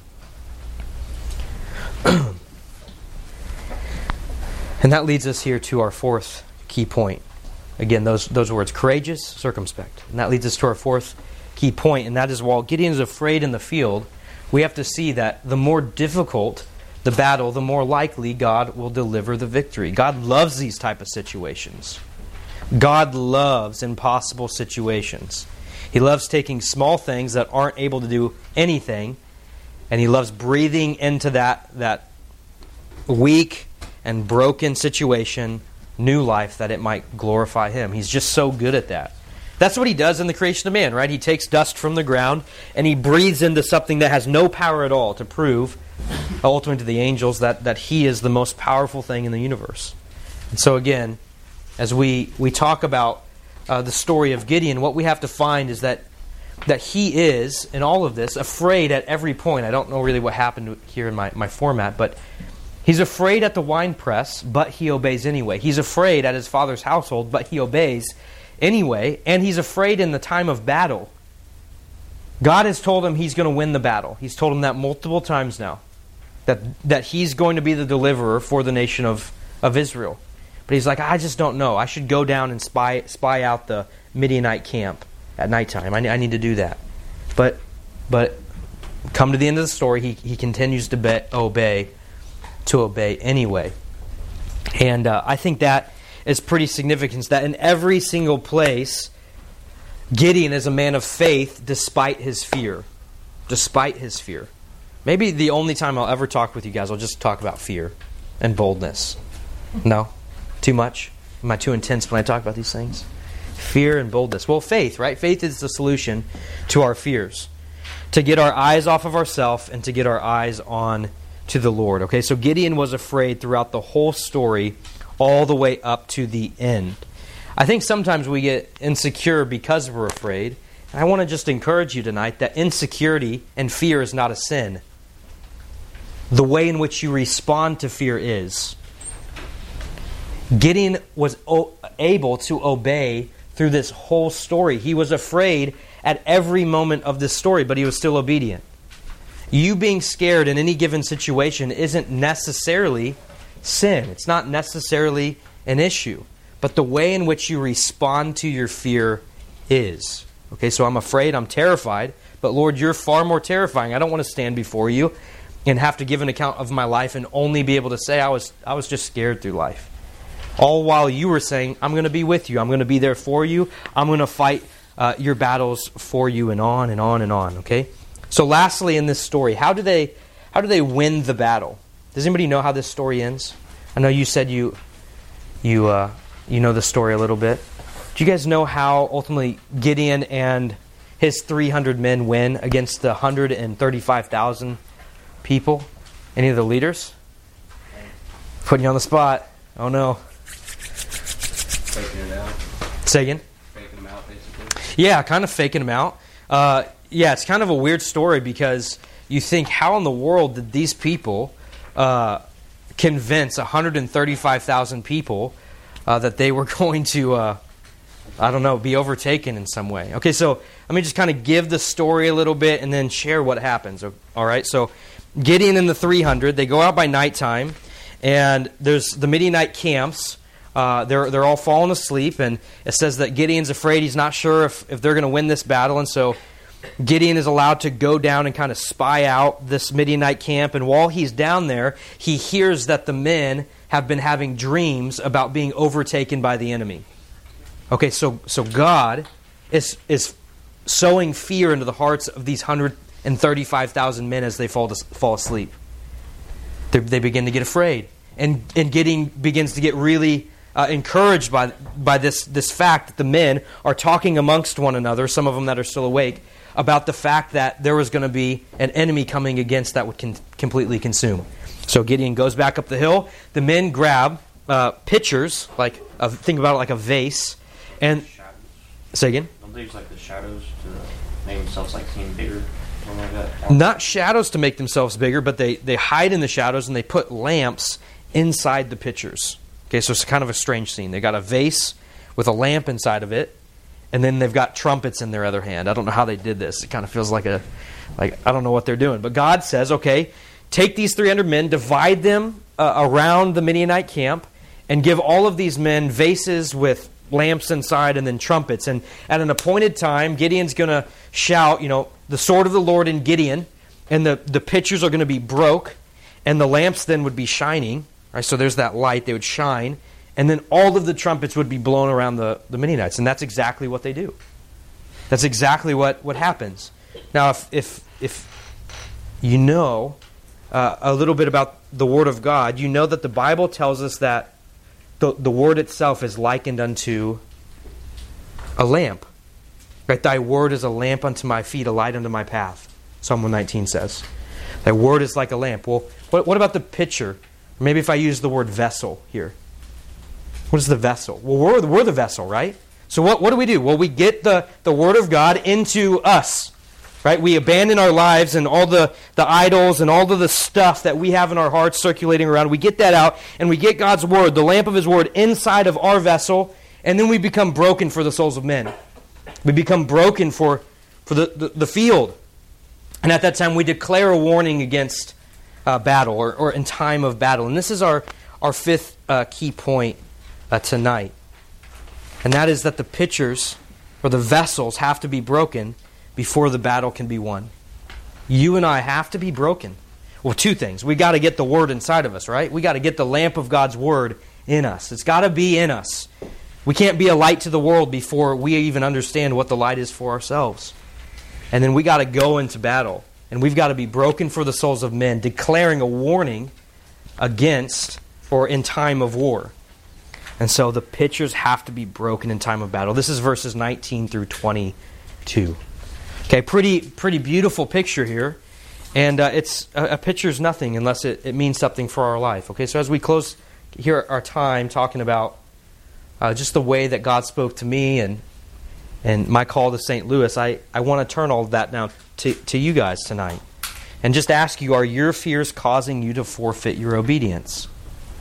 And that leads us here to our fourth key point. Again, those those words, courageous, circumspect. And that leads us to our fourth key point, and that is while Gideon is afraid in the field, we have to see that the more difficult the battle, the more likely God will deliver the victory. God loves these type of situations. God loves impossible situations. He loves taking small things that aren't able to do anything, and He loves breathing into that, that weak and broken situation new life that it might glorify Him. He's just so good at that. That's what He does in the creation of man, right? He takes dust from the ground and He breathes into something that has no power at all to prove, ultimately to the angels, that, that He is the most powerful thing in the universe. And so again, as we, we talk about uh, the story of Gideon, what we have to find is that that he is, in all of this, afraid at every point. I don't know really what happened here in my, my format, but he's afraid at the winepress, but he obeys anyway. He's afraid at his father's household, but he obeys anyway. And he's afraid in the time of battle. God has told him he's going to win the battle. He's told him that multiple times now. That that he's going to be the deliverer for the nation of, of Israel. But he's like, I just don't know. I should go down and spy spy out the Midianite camp at nighttime. I, I need to do that. But but come to the end of the story, he, he continues to be, obey, to obey anyway. And uh, I think that is pretty significant, that in every single place, Gideon is a man of faith despite his fear. Despite his fear. Maybe the only time I'll ever talk with you guys, I'll just talk about fear and boldness. No? Too much? Am I too intense when I talk about these things? Fear and boldness. Well, faith, right? Faith is the solution to our fears. To get our eyes off of ourselves and to get our eyes on to the Lord. Okay, so Gideon was afraid throughout the whole story, all the way up to the end. I think sometimes we get insecure because we're afraid. And I want to just encourage you tonight that insecurity and fear is not a sin. The way in which you respond to fear is. Gideon was o- able to obey through this whole story. He was afraid at every moment of this story, but he was still obedient. You being scared in any given situation isn't necessarily sin. It's not necessarily an issue. But the way in which you respond to your fear is. Okay, so I'm afraid, I'm terrified, but Lord, you're far more terrifying. I don't want to stand before you and have to give an account of my life and only be able to say I was I was just scared through life. All while you were saying, I'm going to be with you. I'm going to be there for you. I'm going to fight uh, your battles for you, and on and on and on. Okay. So, lastly, in this story, how do they how do they win the battle? Does anybody know how this story ends? I know you said you you uh, you know the story a little bit. Do you guys know how ultimately Gideon and his three hundred men win against the one hundred thirty-five thousand people? Any of the leaders? Putting you on the spot. Oh no. Faking it out. Say again? Faking them out, basically. Yeah, kind of faking them out. Uh, yeah, it's kind of a weird story because you think, how in the world did these people uh, convince one hundred thirty-five thousand people uh, that they were going to uh, I don't know, be overtaken in some way. Okay, so let me just kind of give the story a little bit and then share what happens. All right, so Gideon and the three hundred, they go out by nighttime, and there's the Midianite camps. Uh, they're they're all falling asleep, and it says that Gideon's afraid. He's not sure if, if they're going to win this battle, and so Gideon is allowed to go down and kind of spy out this Midianite camp, and while he's down there, he hears that the men have been having dreams about being overtaken by the enemy. Okay, so so God is is sowing fear into the hearts of these one hundred thirty-five thousand men as they fall to, fall asleep. They, they begin to get afraid, and and Gideon begins to get really uh, encouraged by by this this fact that the men are talking amongst one another. Some of them that are still awake, about the fact that there was going to be an enemy coming against that would con- completely consume. So Gideon goes back up the hill. The men grab uh, pitchers, like a, think about it like a vase, and Shadows. say again. Don't they use like the shadows to make themselves like seem bigger, something like that? Not shadows to make themselves bigger, but they, they hide in the shadows and they put lamps inside the pitchers. Okay, so it's kind of a strange scene. They got a vase with a lamp inside of it, and then they've got trumpets in their other hand. I don't know how they did this. It kind of feels like a, like I don't know what they're doing. But God says, okay, take these three hundred men, divide them uh, around the Midianite camp, and give all of these men vases with lamps inside and then trumpets. And at an appointed time, Gideon's going to shout, you know, the sword of the Lord in Gideon, and the, the pitchers are going to be broke, and the lamps then would be shining. Right? So there's that light. They would shine. And then all of the trumpets would be blown around the, the Midianites. And that's exactly what they do. That's exactly what, what happens. Now, if if, if you know uh, a little bit about the Word of God, you know that the Bible tells us that the, the Word itself is likened unto a lamp. Right? Thy Word is a lamp unto my feet, a light unto my path. Psalm one nineteen says. Thy Word is like a lamp. Well, what, what about the pitcher? Or maybe if I use the word vessel here. What is the vessel? Well, we're, we're the vessel, right? So what, what do we do? Well, we get the, the Word of God into us. Right? We abandon our lives and all the, the idols and all of the stuff that we have in our hearts circulating around. We get that out, and we get God's Word, the lamp of His Word, inside of our vessel, and then we become broken for the souls of men. We become broken for, for the, the, the field. And at that time, we declare a warning against uh, battle or, or in time of battle. And this is our, our fifth uh, key point uh, tonight. And that is that the pitchers or the vessels have to be broken before the battle can be won. You and I have to be broken. Well, two things. We got to get the Word inside of us, right? We got to get the lamp of God's Word in us. It's got to be in us. We can't be a light to the world before we even understand what the light is for ourselves. And then we got to go into battle. And we've got to be broken for the souls of men, declaring a warning against or in time of war. And so the pitchers have to be broken in time of battle. This is verses nineteen through twenty-two. Okay, pretty pretty beautiful picture here. And uh, it's a, a picture's nothing unless it, it means something for our life. Okay, so as we close here our time talking about uh, just the way that God spoke to me and and my call to Saint Louis, I, I want to turn all of that now to, to you guys tonight. And just ask you, are your fears causing you to forfeit your obedience?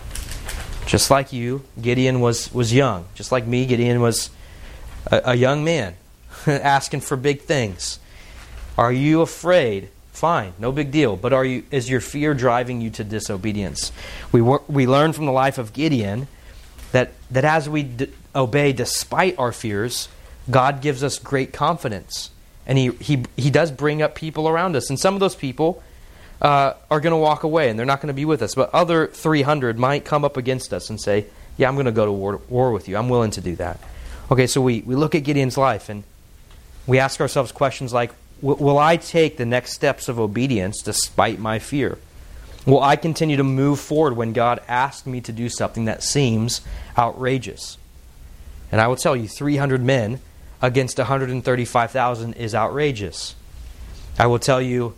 Just like you, Gideon was, was young. Just like me, Gideon was a, a young man asking for big things. Are you afraid? Fine, no big deal. But are you? Is your fear driving you to disobedience? We we learn from the life of Gideon that, that as we d- obey despite our fears, God gives us great confidence. And he, he, he does bring up people around us. And some of those people uh, are going to walk away and they're not going to be with us. But other three hundred might come up against us and say, yeah, I'm going to go to war, war with you. I'm willing to do that. Okay, so we, we look at Gideon's life and we ask ourselves questions like, will I take the next steps of obedience despite my fear? Will I continue to move forward when God asks me to do something that seems outrageous? And I will tell you, three hundred men against one hundred thirty-five thousand is outrageous. I will tell you,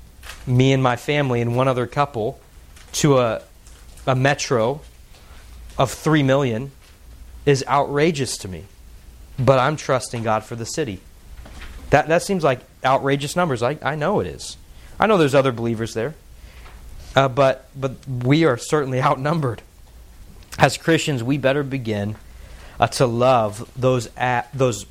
me and my family and one other couple to a, a metro of three million is outrageous to me. But I'm trusting God for the city. That that seems like outrageous numbers. I, I know it is. I know there's other believers there. Uh, but but we are certainly outnumbered. As Christians, we better begin uh, to love those at, those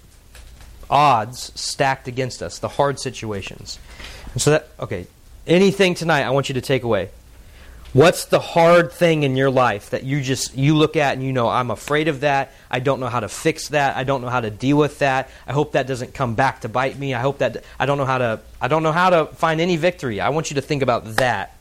odds stacked against us, the hard situations. And so that, okay, anything tonight I want you to take away. What's the hard thing in your life that you just, you look at and you know, I'm afraid of that. I don't know how to fix that. I don't know how to deal with that. I hope that doesn't come back to bite me. I hope that, I don't know how to, I don't know how to find any victory. I want you to think about that.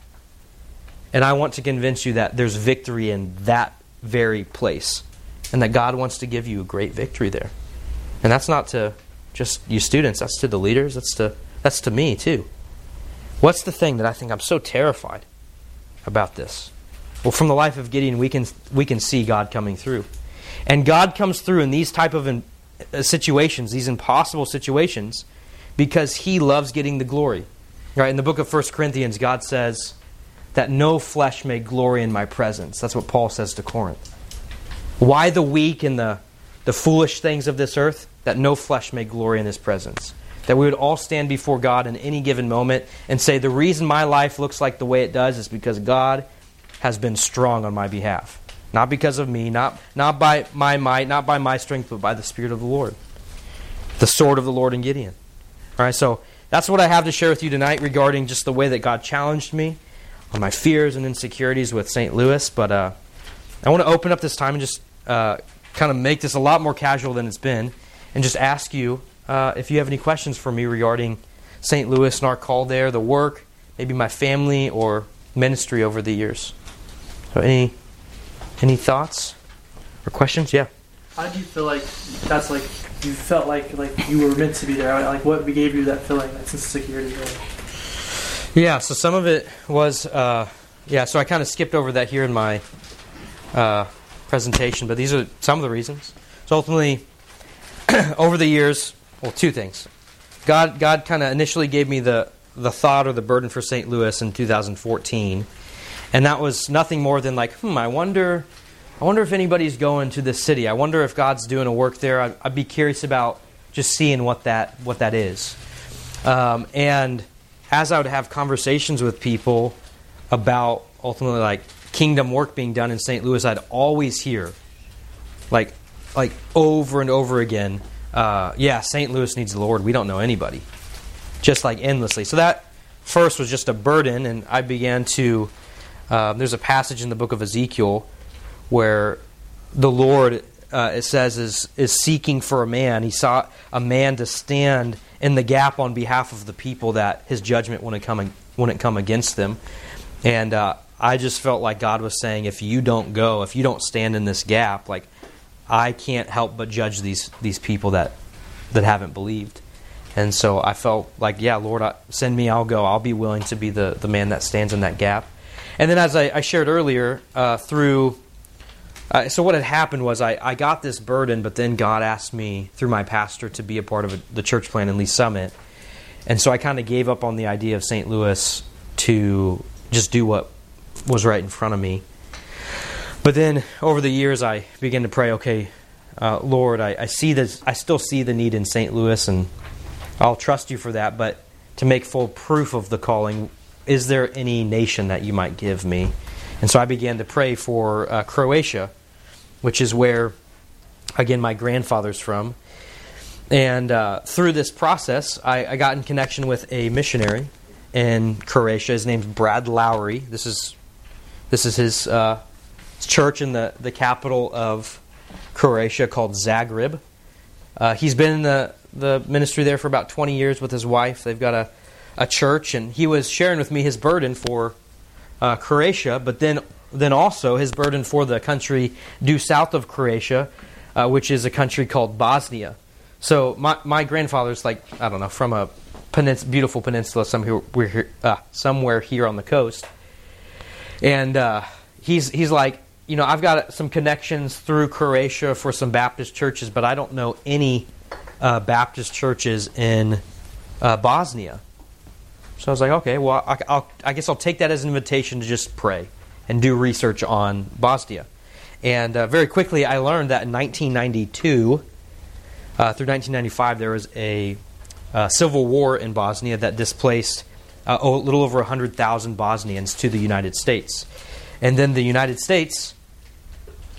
And I want to convince you that there's victory in that very place. And that God wants to give you a great victory there. And that's not to just you students. That's to the leaders. That's to, that's to me too. What's the thing that I think I'm so terrified about this? Well, from the life of Gideon, we can we can see God coming through. And God comes through in these type of in, uh, situations, these impossible situations, because He loves getting the glory. Right? In the book of First Corinthians, God says that no flesh may glory in my presence. That's what Paul says to Corinth. Why the weak and the, the foolish things of this earth? That no flesh may glory in His presence. That we would all stand before God in any given moment and say, the reason my life looks like the way it does is because God has been strong on my behalf. Not because of me, not, not by my might, not by my strength, but by the Spirit of the Lord. The sword of the Lord in Gideon. All right, so that's what I have to share with you tonight regarding just the way that God challenged me on my fears and insecurities with Saint Louis. But uh, I want to open up this time and just uh, kind of make this a lot more casual than it's been and just ask you Uh, if you have any questions for me regarding Saint Louis and our call there, the work, maybe my family or ministry over the years. So any any thoughts or questions? Yeah. How did you feel like that's like you felt like like you were meant to be there? Like what gave you that feeling, that sense of security? Really? Yeah. So some of it was uh, yeah. So I kind of skipped over that here in my uh, presentation, but these are some of the reasons. So ultimately, over the years. Well, two things. God God kind of initially gave me the, the thought or the burden for Saint Louis in two thousand fourteen. And that was nothing more than like, hmm, I wonder I wonder if anybody's going to this city. I wonder if God's doing a work there. I'd, I'd be curious about just seeing what that what that is. Um, and as I would have conversations with people about ultimately like kingdom work being done in Saint Louis, I'd always hear like like over and over again, Uh, yeah, Saint Louis needs the Lord. We don't know anybody. Just like endlessly. So that first was just a burden, and I began to... Uh, there's a passage in the book of Ezekiel where the Lord, uh, it says, is, is seeking for a man. He sought a man to stand in the gap on behalf of the people that His judgment wouldn't come, wouldn't come against them. And uh, I just felt like God was saying, if you don't go, if you don't stand in this gap, like... I can't help but judge these these people that that haven't believed. And so I felt like, yeah, Lord, I, send me, I'll go. I'll be willing to be the, the man that stands in that gap. And then as I, I shared earlier, uh, through... Uh, so what had happened was I, I got this burden, but then God asked me, through my pastor, to be a part of a, the church plan in Lee Summit. And so I kind of gave up on the idea of Saint Louis to just do what was right in front of me. But then, over the years, I began to pray, okay, uh, Lord, I, I see this. I still see the need in Saint Louis, and I'll trust You for that. But to make full proof of the calling, is there any nation that You might give me? And so I began to pray for uh, Croatia, which is where, again, my grandfather's from. And uh, through this process, I, I got in connection with a missionary in Croatia. His name's Brad Lowry. This is this is his... Uh, church in the, the capital of Croatia called Zagreb. Uh, he's been in the, the ministry there for about twenty years with his wife. They've got a, a church, and he was sharing with me his burden for uh, Croatia, but then then also his burden for the country due south of Croatia, uh, which is a country called Bosnia. So my my grandfather's like, I don't know, from a penins- beautiful peninsula somewhere, we're here, uh, somewhere here on the coast. And uh, he's he's like, you know, I've got some connections through Croatia for some Baptist churches, but I don't know any uh, Baptist churches in uh, Bosnia. So I was like, okay, well, I, I'll, I guess I'll take that as an invitation to just pray and do research on Bosnia. And uh, very quickly, I learned that in nineteen ninety-two uh, through nineteen ninety-five, there was a uh, civil war in Bosnia that displaced uh, a little over one hundred thousand Bosnians to the United States. And then the United States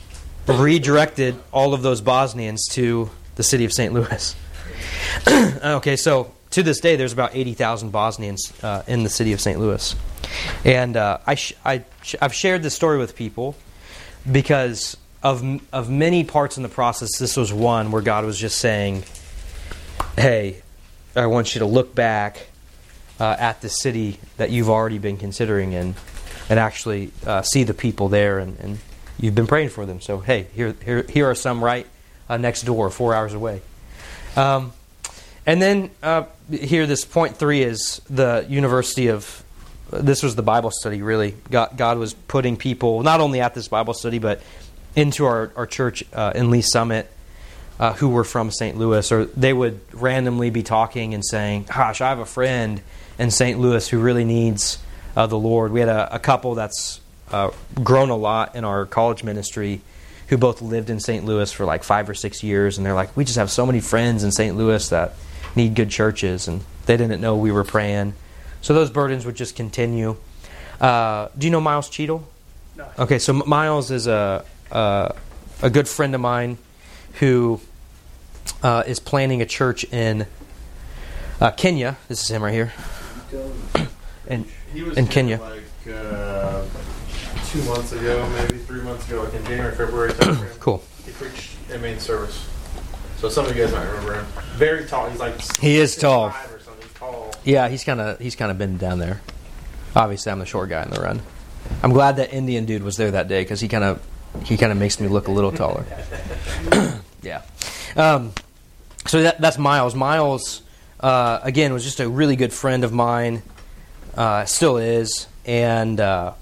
redirected all of those Bosnians to the city of Saint Louis. Okay, so to this day, there's about eighty thousand Bosnians uh, in the city of Saint Louis. And uh, I sh- I sh- I've shared this story with people because of of many parts in the process, this was one where God was just saying, hey, I want you to look back uh, at the city that you've already been considering and and actually uh, see the people there, and, and you've been praying for them. So, hey, here here, here are some right uh, next door, four hours away. Um, and then uh, here, this point three is the University of, this was the Bible study, really. God, God was putting people, not only at this Bible study, but into our, our church uh, in Lee Summit, uh, who were from Saint Louis, or they would randomly be talking and saying, gosh, I have a friend in Saint Louis who really needs uh, the Lord. We had a, a couple that's uh, grown a lot in our college ministry who both lived in Saint Louis for like five or six years, and they're like, we just have so many friends in Saint Louis that need good churches, and they didn't know we were praying. So those burdens would just continue. Uh, do you know Miles Cheadle? No. Okay, so Miles is a uh, a good friend of mine who uh, is planning a church in uh, Kenya. This is him right here. in he was in Kenya. Like uh, two months ago, maybe three months ago, like in January, February timeframe. Cool. He preached in main service. So some of you guys might remember him. Very tall. He's like he is tall. Or something. He's tall. Yeah, he's kind of he's kind of been down there. Obviously, I'm the short guy in the run. I'm glad that Indian dude was there that day because he kind of he kind of makes me look a little taller. Yeah. Um, so that, that's Miles. Miles, uh, again, was just a really good friend of mine. Uh, still is, and uh,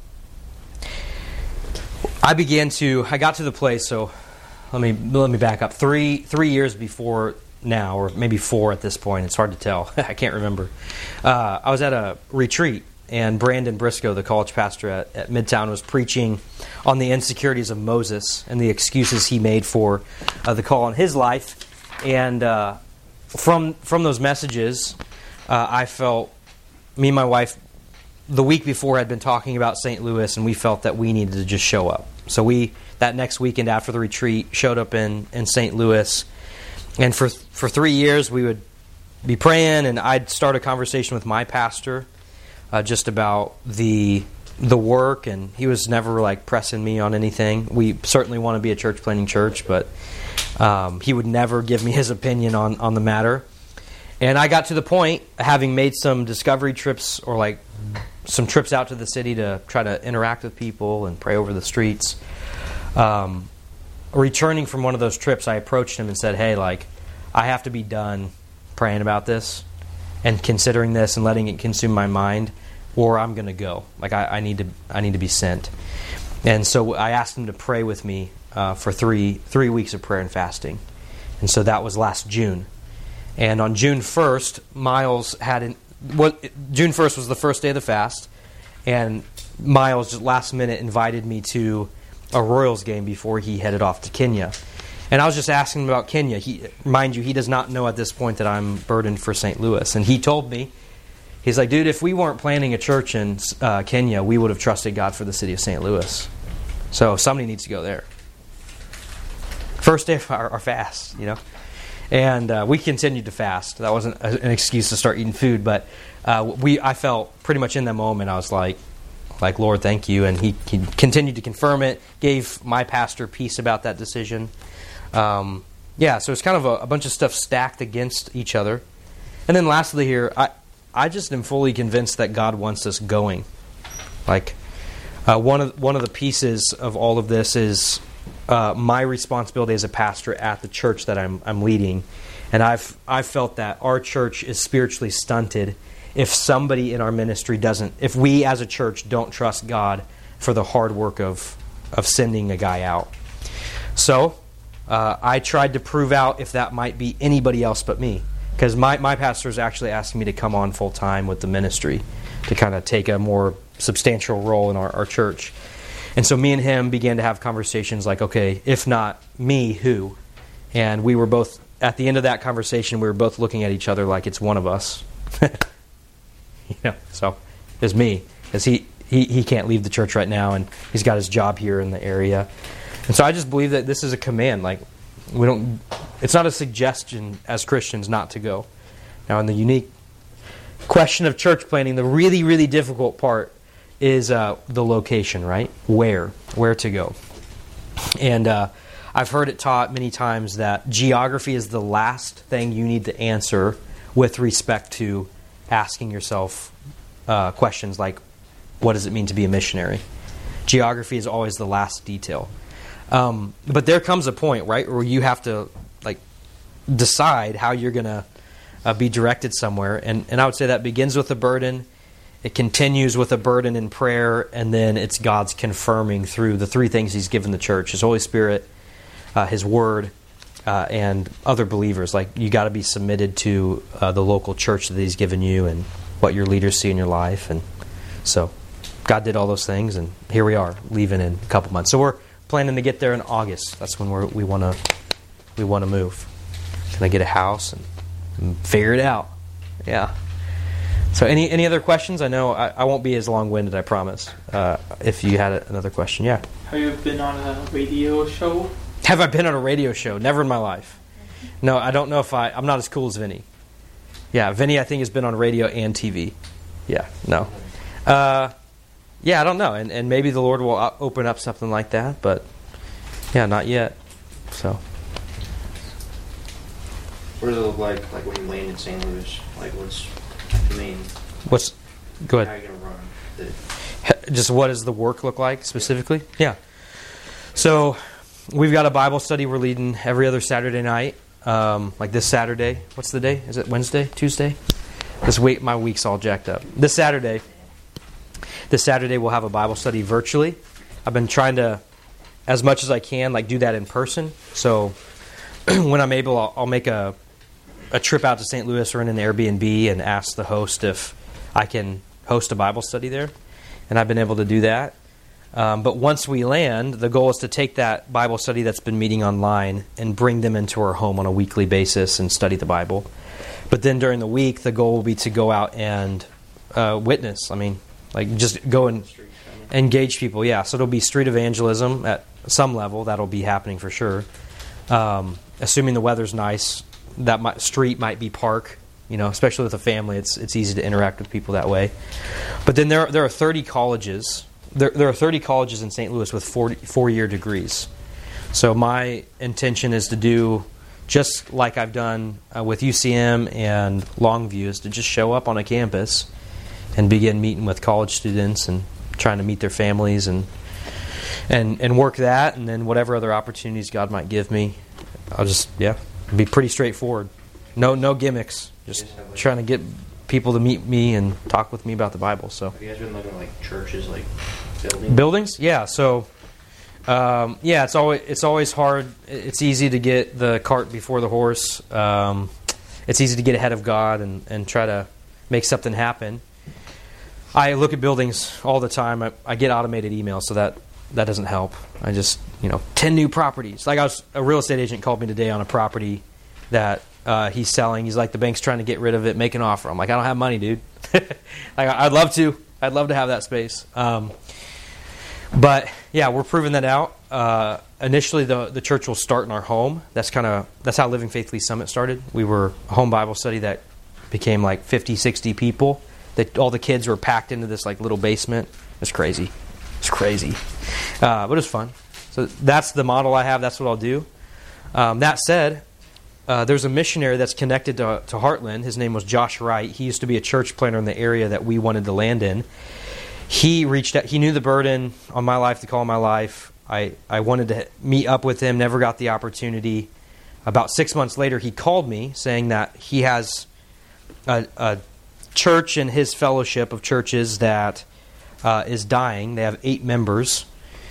I began to. I got to the place. So let me let me back up. Three three years before now, or maybe four at this point. It's hard to tell. I can't remember. Uh, I was at a retreat. And Brandon Briscoe, the college pastor at, at Midtown, was preaching on the insecurities of Moses and the excuses he made for uh, the call on his life. And uh, from from those messages, uh, I felt, me and my wife, the week before had been talking about Saint Louis, and we felt that we needed to just show up. So we, that next weekend after the retreat, showed up in, in Saint Louis. And for for three years, we would be praying, and I'd start a conversation with my pastor, Uh, just about the the work, and he was never like pressing me on anything. We certainly want to be a church planting church, but um, he would never give me his opinion on, on the matter. And I got to the point, having made some discovery trips or like some trips out to the city to try to interact with people and pray over the streets. Um, returning from one of those trips, I approached him and said, "Hey, like, I have to be done praying about this and considering this and letting it consume my mind, or I'm going to go. Like I, I need to, I need to be sent." And so I asked him to pray with me uh, for three three weeks of prayer and fasting. And so that was last June. And on June first, Miles had an, what June first was the first day of the fast, and Miles just last minute invited me to a Royals game before he headed off to Kenya. And I was just asking him about Kenya. He, mind you, he does not know at this point that I'm burdened for Saint Louis. And he told me, he's like, dude, if we weren't planning a church in uh, Kenya, we would have trusted God for the city of Saint Louis. So somebody needs to go there. First day of our, our fast, you know. And uh, we continued to fast. That wasn't a, an excuse to start eating food, but uh, we I felt pretty much in that moment, I was like, like Lord, thank you. And he, he continued to confirm it, gave my pastor peace about that decision. Um, yeah, so it's kind of a, a bunch of stuff stacked against each other. And then lastly here, I, I just am fully convinced that God wants us going. Like, uh, one of one of the pieces of all of this is uh, my responsibility as a pastor at the church that I'm I'm leading. And I've I've felt that our church is spiritually stunted if somebody in our ministry doesn't, if we as a church don't trust God for the hard work of of sending a guy out. So Uh, I tried to prove out if that might be anybody else but me. Because my, my pastor is actually asking me to come on full time with the ministry to kind of take a more substantial role in our, our church. And so me and him began to have conversations like, okay, if not me, who? And we were both, at the end of that conversation, we were both looking at each other like it's one of us. You know, so it's me. Because he, he, he can't leave the church right now, and he's got his job here in the area. And so I just believe that this is a command. Like, we don't, it's not a suggestion as Christians not to go. Now, in the unique question of church planning, the really, really difficult part is uh, the location, right? Where? Where to go. And uh, I've heard it taught many times that geography is the last thing you need to answer with respect to asking yourself uh, questions like, what does it mean to be a missionary? Geography is always the last detail. Um, but there comes a point, right, where you have to like decide how you're going to uh, be directed somewhere. And, and I would say that begins with a burden. It continues with a burden in prayer, and then it's God's confirming through the three things He's given the church: His Holy Spirit, uh, His Word, uh, and other believers. Like, you got to be submitted to uh, the local church that He's given you and what your leaders see in your life. And so God did all those things, and here we are, leaving in a couple months. So we're planning to get there in August. That's when we're, we want to we want to move. Gonna get a house and, and figure it out. Yeah. So any any other questions? I know I, I won't be as long-winded, I promise. Uh, if you had a, another question, yeah. Have you been on a radio show? Have I been on a radio show? Never in my life. No, I don't know if I... I'm not as cool as Vinny. Yeah, Vinny, I think, has been on radio and T V. Yeah, no. Uh, yeah, I don't know. And, and maybe the Lord will open up something like that, but yeah, not yet. So... What does it look like, like when you land in Saint Louis? Like, what's the main... What's... Go How ahead. are you going to run? The, Just what does the work look like specifically? Yeah. So we've got a Bible study we're leading every other Saturday night. Um, like this Saturday. What's the day? Is it Wednesday? Tuesday? This week, my week's all jacked up. This Saturday, this Saturday we'll have a Bible study virtually. I've been trying to, as much as I can, like do that in person. So when I'm able, I'll, I'll make a a trip out to Saint Louis or in an Airbnb and ask the host if I can host a Bible study there. And I've been able to do that. Um, but once we land, the goal is to take that Bible study that's been meeting online and bring them into our home on a weekly basis and study the Bible. But then during the week, the goal will be to go out and uh, witness. I mean, like just go and engage people. Yeah, so it'll be street evangelism at some level. That'll be happening for sure. Um, assuming the weather's nice, that might, street might be park. You know, especially with a family, it's it's easy to interact with people that way. But then there there are thirty colleges. There there are thirty colleges in Saint Louis with forty, four-year degrees. So my intention is to do just like I've done uh, with U C M and Longview, is to just show up on a campus and begin meeting with college students and trying to meet their families and and and work that, and then whatever other opportunities God might give me, I'll just yeah be pretty straightforward. No no gimmicks. Just trying to get people to meet me and talk with me about the Bible. So, have you guys been looking at like churches, like buildings? Buildings, yeah. So, um, yeah, it's always it's always hard. It's easy to get the cart before the horse. Um, it's easy to get ahead of God and, and try to make something happen. I look at buildings all the time. I, I get automated emails, so that that doesn't help. I just you know ten new properties. Like I was a real estate agent called me today on a property that. Uh, he's selling. He's like, the bank's trying to get rid of it, make an offer. I'm like, I don't have money, dude. like, I'd love to. I'd love to have that space. Um, but yeah, we're proving that out. Uh, initially, the the church will start in our home. That's kind of that's how Living Faithfully Summit started. We were a home Bible study that became like fifty, sixty people. That all the kids were packed into this like little basement. It's crazy. It's crazy. Uh, but it's fun. So that's the model I have. That's what I'll do. Um, that said. Uh, there's a missionary that's connected to, to Heartland. His name was Josh Wright. He used to be a church planter in the area that we wanted to land in. He reached out. He knew the burden on my life, the call on my life. I, I wanted to meet up with him, never got the opportunity. About six months later, he called me saying that he has a, a church in his fellowship of churches that uh, is dying. They have eight members,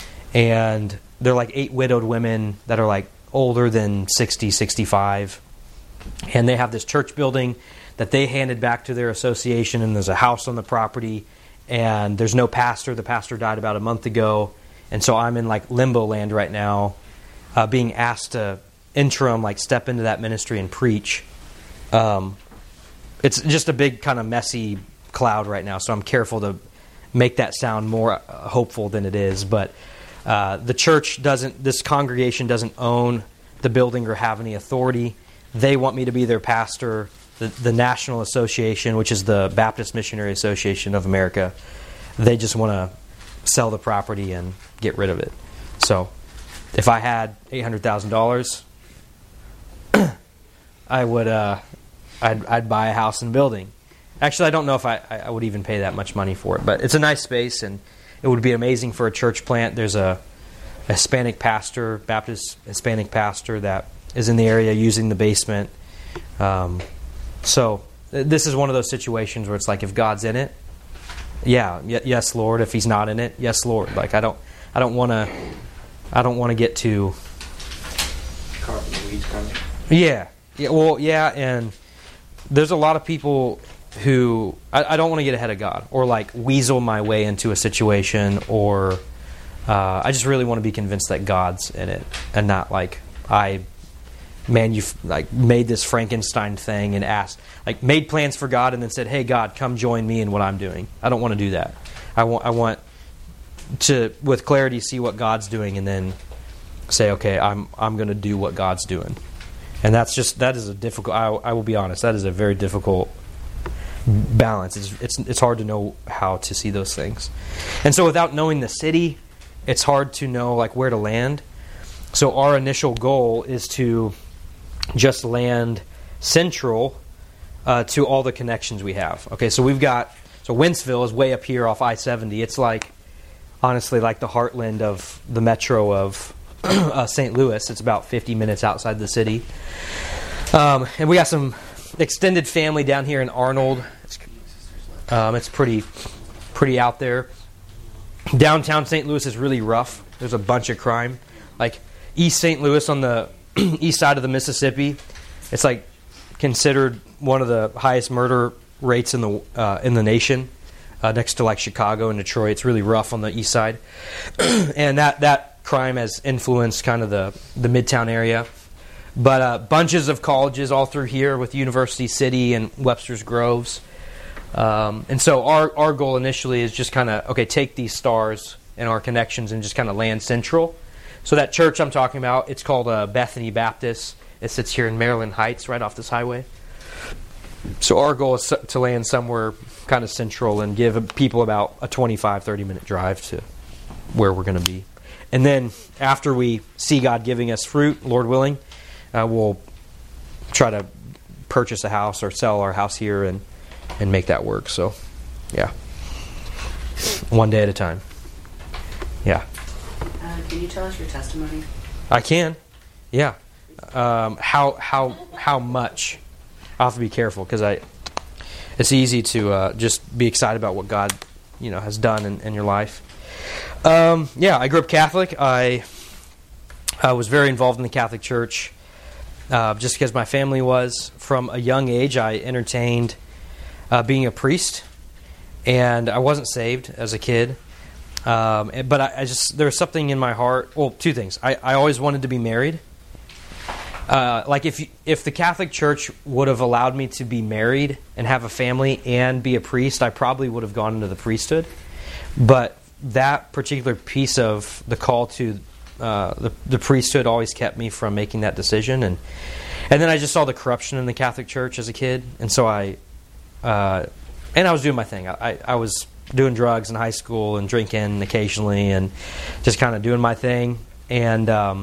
and they're like eight widowed women that are like older than sixty, sixty-five, and they have this church building that they handed back to their association, and there's a house on the property, and there's no pastor. The pastor died about a month ago, and so I'm in like limbo land right now, uh, being asked to interim like step into that ministry and preach. Um, it's just a big kind of messy cloud right now, so I'm careful to make that sound more uh, hopeful than it is, but Uh, the church doesn't, this congregation doesn't own the building or have any authority. They want me to be their pastor. The, the National Association, which is the Baptist Missionary Association of America, they just want to sell the property and get rid of it. So if I had eight hundred thousand dollars, I would, uh, I'd, I'd buy a house and building. Actually, I don't know if I, I would even pay that much money for it, but it's a nice space, and it would be amazing for a church plant. There's a, a Hispanic pastor, Baptist Hispanic pastor, that is in the area using the basement. Um, so th- this is one of those situations where it's like, if God's in it, yeah, y- yes, Lord. If He's not in it, yes, Lord. Like I don't, I don't want to, I don't want to get too. Caught in the weeds, kind of. Yeah, yeah. Well, yeah, and there's a lot of people who I, I don't want to get ahead of God or like weasel my way into a situation, or uh, I just really want to be convinced that God's in it and not like I man you like made this Frankenstein thing and asked like made plans for God and then said, hey God, come join me in what I'm doing. I don't want to do that. I want I want to with clarity see what God's doing and then say, okay, I'm I'm going to do what God's doing. And that's just that is a difficult I, I will be honest, that is a very difficult balance. It's, it's it's hard to know how to see those things. And so without knowing the city, it's hard to know like where to land. So our initial goal is to just land central uh, to all the connections we have. Okay, so we've got, so Wentzville is way up here off I seventy. It's like, honestly, like the heartland of the metro of uh, Saint Louis. It's about fifty minutes outside the city. Um, and we got some extended family down here in Arnold. It's, um, it's pretty pretty out there. Downtown Saint Louis is really rough. There's a bunch of crime. Like East Saint Louis on the east side of the Mississippi, it's like considered one of the highest murder rates in the uh, in the nation, uh, next to like Chicago and Detroit. It's really rough on the east side, and that that crime has influenced kind of the the Midtown area. But uh, bunches of colleges all through here with University City and Webster's Groves. Um, and so our, our goal initially is just kind of, okay, take these stars and our connections and just kind of land central. So that church I'm talking about, it's called uh, Bethany Baptist. It sits here in Maryland Heights right off this highway. So our goal is to land somewhere kind of central and give people about a twenty-five, thirty minute drive to where we're going to be. And then after we see God giving us fruit, Lord willing, Uh, we'll try to purchase a house or sell our house here and, and make that work. So, yeah. One day at a time. Yeah. Uh, can you tell us your testimony? I can. Yeah. Um, how how how much? I have to be careful because I. It's easy to uh, just be excited about what God, you know, has done in, in your life. Um, yeah, I grew up Catholic. I I was very involved in the Catholic Church. Uh, just because my family was. From a young age, I entertained uh, being a priest, and I wasn't saved as a kid. Um, but I, I just there was something in my heart. Well, two things. I, I always wanted to be married. Uh, like if if the Catholic Church would have allowed me to be married and have a family and be a priest, I probably would have gone into the priesthood. But that particular piece of the call to Uh, the, the priesthood always kept me from making that decision, and and then I just saw the corruption in the Catholic Church as a kid, and so I, uh, and I was doing my thing. I, I was doing drugs in high school and drinking occasionally, and just kind of doing my thing. And um,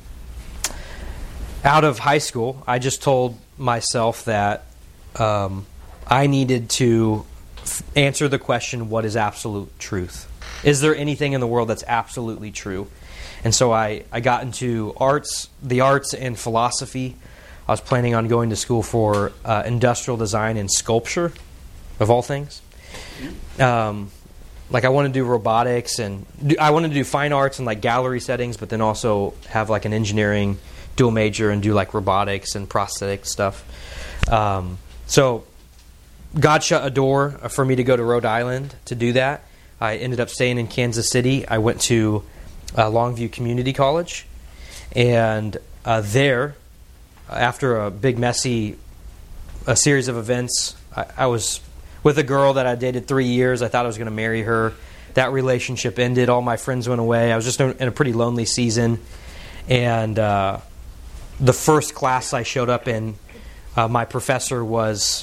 out of high school, I just told myself that um, I needed to f- answer the question: what is absolute truth? Is there anything in the world that's absolutely true? And so I, I got into arts, the arts and philosophy. I was planning on going to school for uh, industrial design and sculpture, of all things. Um, like I wanted to do robotics, and do, I wanted to do fine arts and like gallery settings, but then also have like an engineering dual major and do like robotics and prosthetic stuff. Um, so God shut a door for me to go to Rhode Island to do that. I ended up staying in Kansas City. I went to Uh, Longview Community College, and uh, there, after a big messy a series of events, I, I was with a girl that I dated three years. I thought I was going to marry her. that relationship ended. All my friends went away. I was just in a pretty lonely season. And uh, the first class I showed up in, uh, my professor was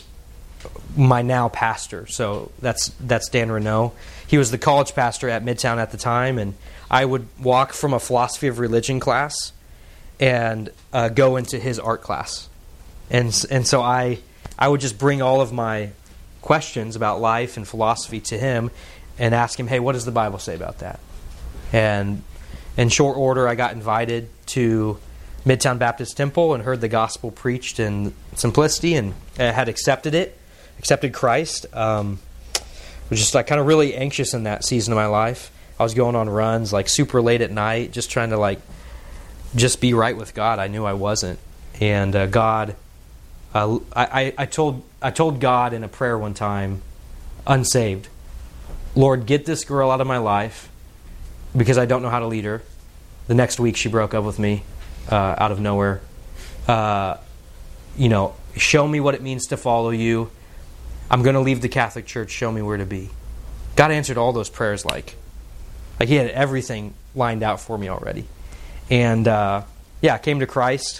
my now pastor. So that's that's Dan Renault. He was the college pastor at Midtown at the time, and I would walk from a philosophy of religion class and uh, go into his art class. And and so I I would just bring all of my questions about life and philosophy to him and ask him, hey, what does the Bible say about that? And in short order, I got invited to Midtown Baptist Temple and heard the gospel preached in simplicity, and had accepted it, accepted Christ. Um, was just like kind of really anxious in that season of my life. I was going on runs like super late at night, just trying to like just be right with God. I knew I wasn't, and uh, God, uh, I, I told I told God in a prayer one time, unsaved, Lord, get this girl out of my life because I don't know how to lead her. The next week she broke up with me uh, out of nowhere. Uh, you know, show me what it means to follow you. I'm going to leave the Catholic Church. Show me where to be. God answered all those prayers like, like He had everything lined out for me already. And uh, yeah, I came to Christ,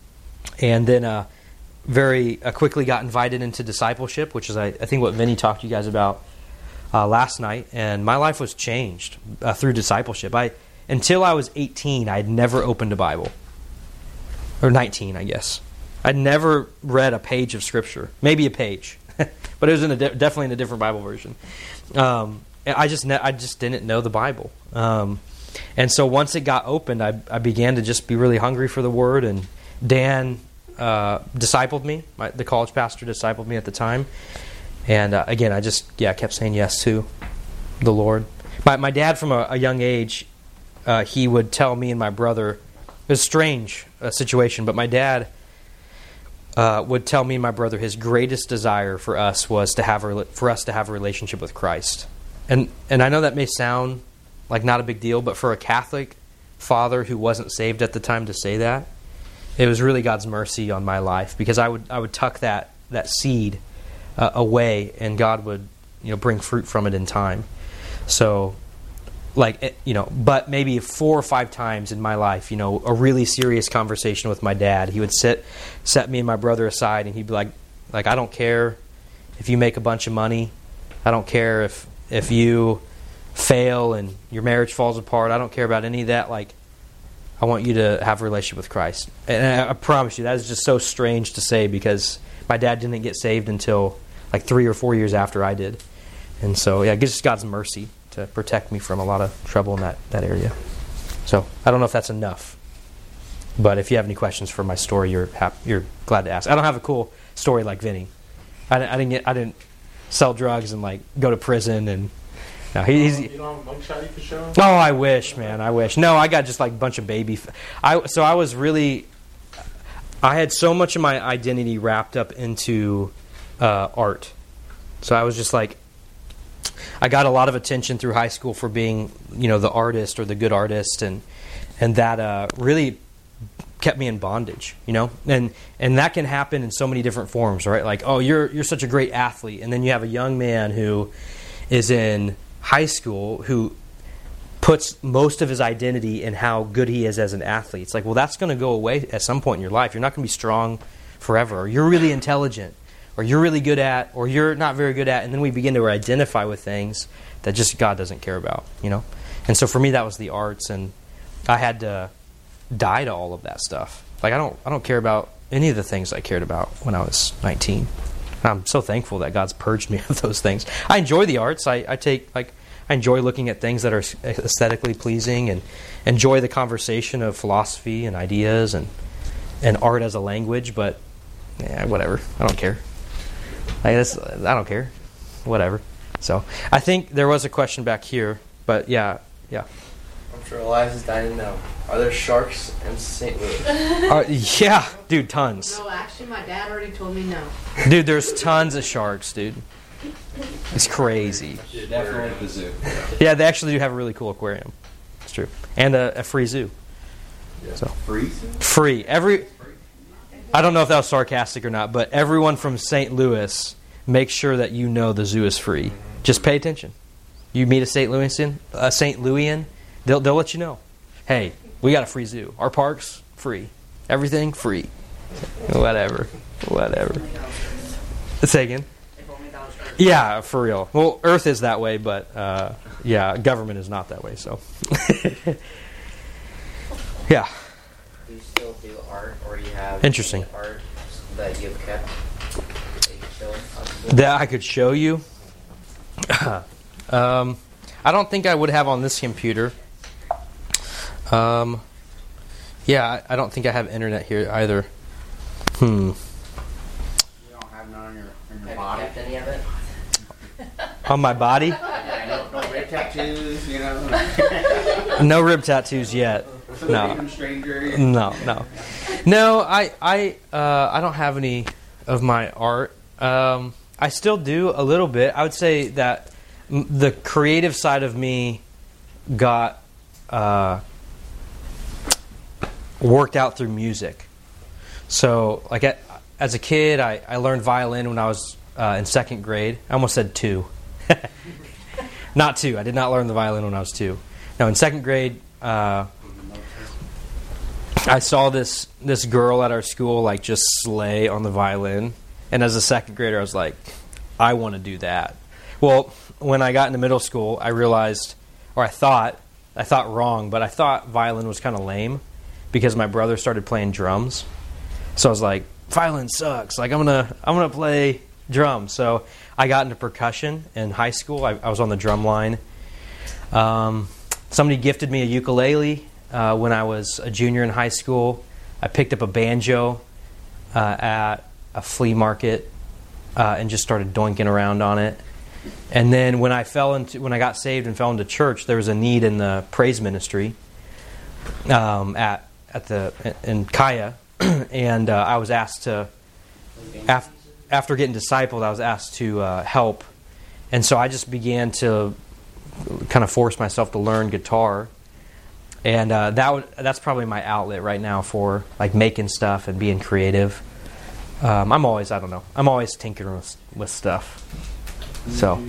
and then uh, very uh, quickly got invited into discipleship, which is I, I think what Vinny talked to you guys about uh, last night. And my life was changed uh, through discipleship. I until I was eighteen, I had never opened a Bible, or nineteen, I guess. I'd never read a page of Scripture, maybe a page, but it was in a de- definitely in a different Bible version. Um, I just ne- I just didn't know the Bible, um, and so once it got opened, I, I began to just be really hungry for the Word. And Dan uh, discipled me. My, the college pastor discipled me at the time, and uh, again, I just yeah kept saying yes to the Lord. My my dad, from a, a young age, uh, he would tell me and my brother. It was a strange uh, situation, but my dad. Uh, would tell me and my brother his greatest desire for us was to have a, for us to have a relationship with Christ. And and I know that may sound like not a big deal, but for a Catholic father who wasn't saved at the time to say that, it was really God's mercy on my life, because I would I would tuck that that seed uh, away, and God would you know bring fruit from it in time. So. Like, you know, but maybe four or five times in my life, you know, a really serious conversation with my dad. He would sit, set me and my brother aside, and he'd be like, like, I don't care if you make a bunch of money. I don't care if, if you fail and your marriage falls apart. I don't care about any of that. Like, I want you to have a relationship with Christ. And I, I promise you, that is just so strange to say, because my dad didn't get saved until like three or four years after I did. And so, yeah, it's just God's mercy to protect me from a lot of trouble in that, that area. So I don't know if that's enough, but if you have any questions for my story, you're hap- you're glad to ask. I don't have a cool story like Vinny. I, I didn't get I didn't sell drugs and like go to prison and no. He, he's, you don't have a mugshot you can show him? Oh, I wish, man. I wish. No, I got just like a bunch of baby. F- I so I was really. I had so much of my identity wrapped up into uh, art, so I was just like. I got a lot of attention through high school for being, you know, the artist or the good artist, and and that uh, really kept me in bondage, you know, and and that can happen in so many different forms, right? Like, oh, you're you're such a great athlete, and then you have a young man who is in high school who puts most of his identity in how good he is as an athlete. It's like, well, that's going to go away at some point in your life. You're not going to be strong forever. Or you're really intelligent. Or you're really good at, or you're not very good at, and then we begin to identify with things that just God doesn't care about, you know? And so for me, that was the arts, and I had to die to all of that stuff. Like, I don't I don't care about any of the things I cared about when I was nineteen. I'm so thankful that God's purged me of those things. I enjoy the arts. I, I take, like, I enjoy looking at things that are aesthetically pleasing, and enjoy the conversation of philosophy and ideas and, and art as a language, but, yeah, whatever. I don't care. I guess I don't care, whatever. So I think there was a question back here, but yeah, yeah. I'm sure Elias is dying to know. Are there sharks in Saint Louis? Uh, yeah, dude, tons. No, actually, my dad already told me no. Dude, there's tons of sharks, dude. It's crazy. You're definitely at the zoo. Yeah, they actually do have a really cool aquarium. It's true, and a, a free zoo. Yeah. So Free zoo? free every. I don't know if that was sarcastic or not, but everyone from Saint Louis, make sure that you know the zoo is free. Just pay attention. You meet a Saint Louisan, a Saint Louian, they'll they'll let you know. Hey, we got a free zoo. Our parks free. Everything free. Whatever, whatever. Say again. Yeah, for real. Well, Earth is that way, but uh, yeah, government is not that way. So, yeah. Do you still do art, or do you have Interesting. any art that you've kept that you can show us? That I could show you. um, I don't think I would have on this computer. Um, yeah, I, I don't think I have internet here either. Hmm. You don't have none on your, on your Have body? you kept any of it? On my body? Yeah, no, no red tattoos, you know? No rib tattoos yet. No. Even stranger. No, no, no. I, I, uh, I don't have any of my art. Um, I still do a little bit. I would say that m- the creative side of me got uh, worked out through music. So, like at, as a kid, I, I learned violin when I was uh, in second grade. I almost said two. Not two. I did not learn the violin when I was two. No, in second grade, uh, I saw this this girl at our school like just slay on the violin, and as a second grader, I was like, I want to do that. Well, when I got into middle school, I realized, or I thought, I thought wrong, but I thought violin was kind of lame because my brother started playing drums. So I was like, violin sucks. Like I'm gonna I'm gonna play drums. So I got into percussion in high school. I, I was on the drum line. Um, somebody gifted me a ukulele uh, when I was a junior in high school. I picked up a banjo uh, at a flea market uh, and just started doinking around on it. And then when I fell into when I got saved and fell into church, there was a need in the praise ministry um, at at the in Kaya, and uh, I was asked to after. After getting discipled, I was asked to uh, help, and so I just began to kind of force myself to learn guitar, and uh, that would, that's probably my outlet right now for like making stuff and being creative. Um, I'm always I don't know I'm always tinkering with, with stuff. So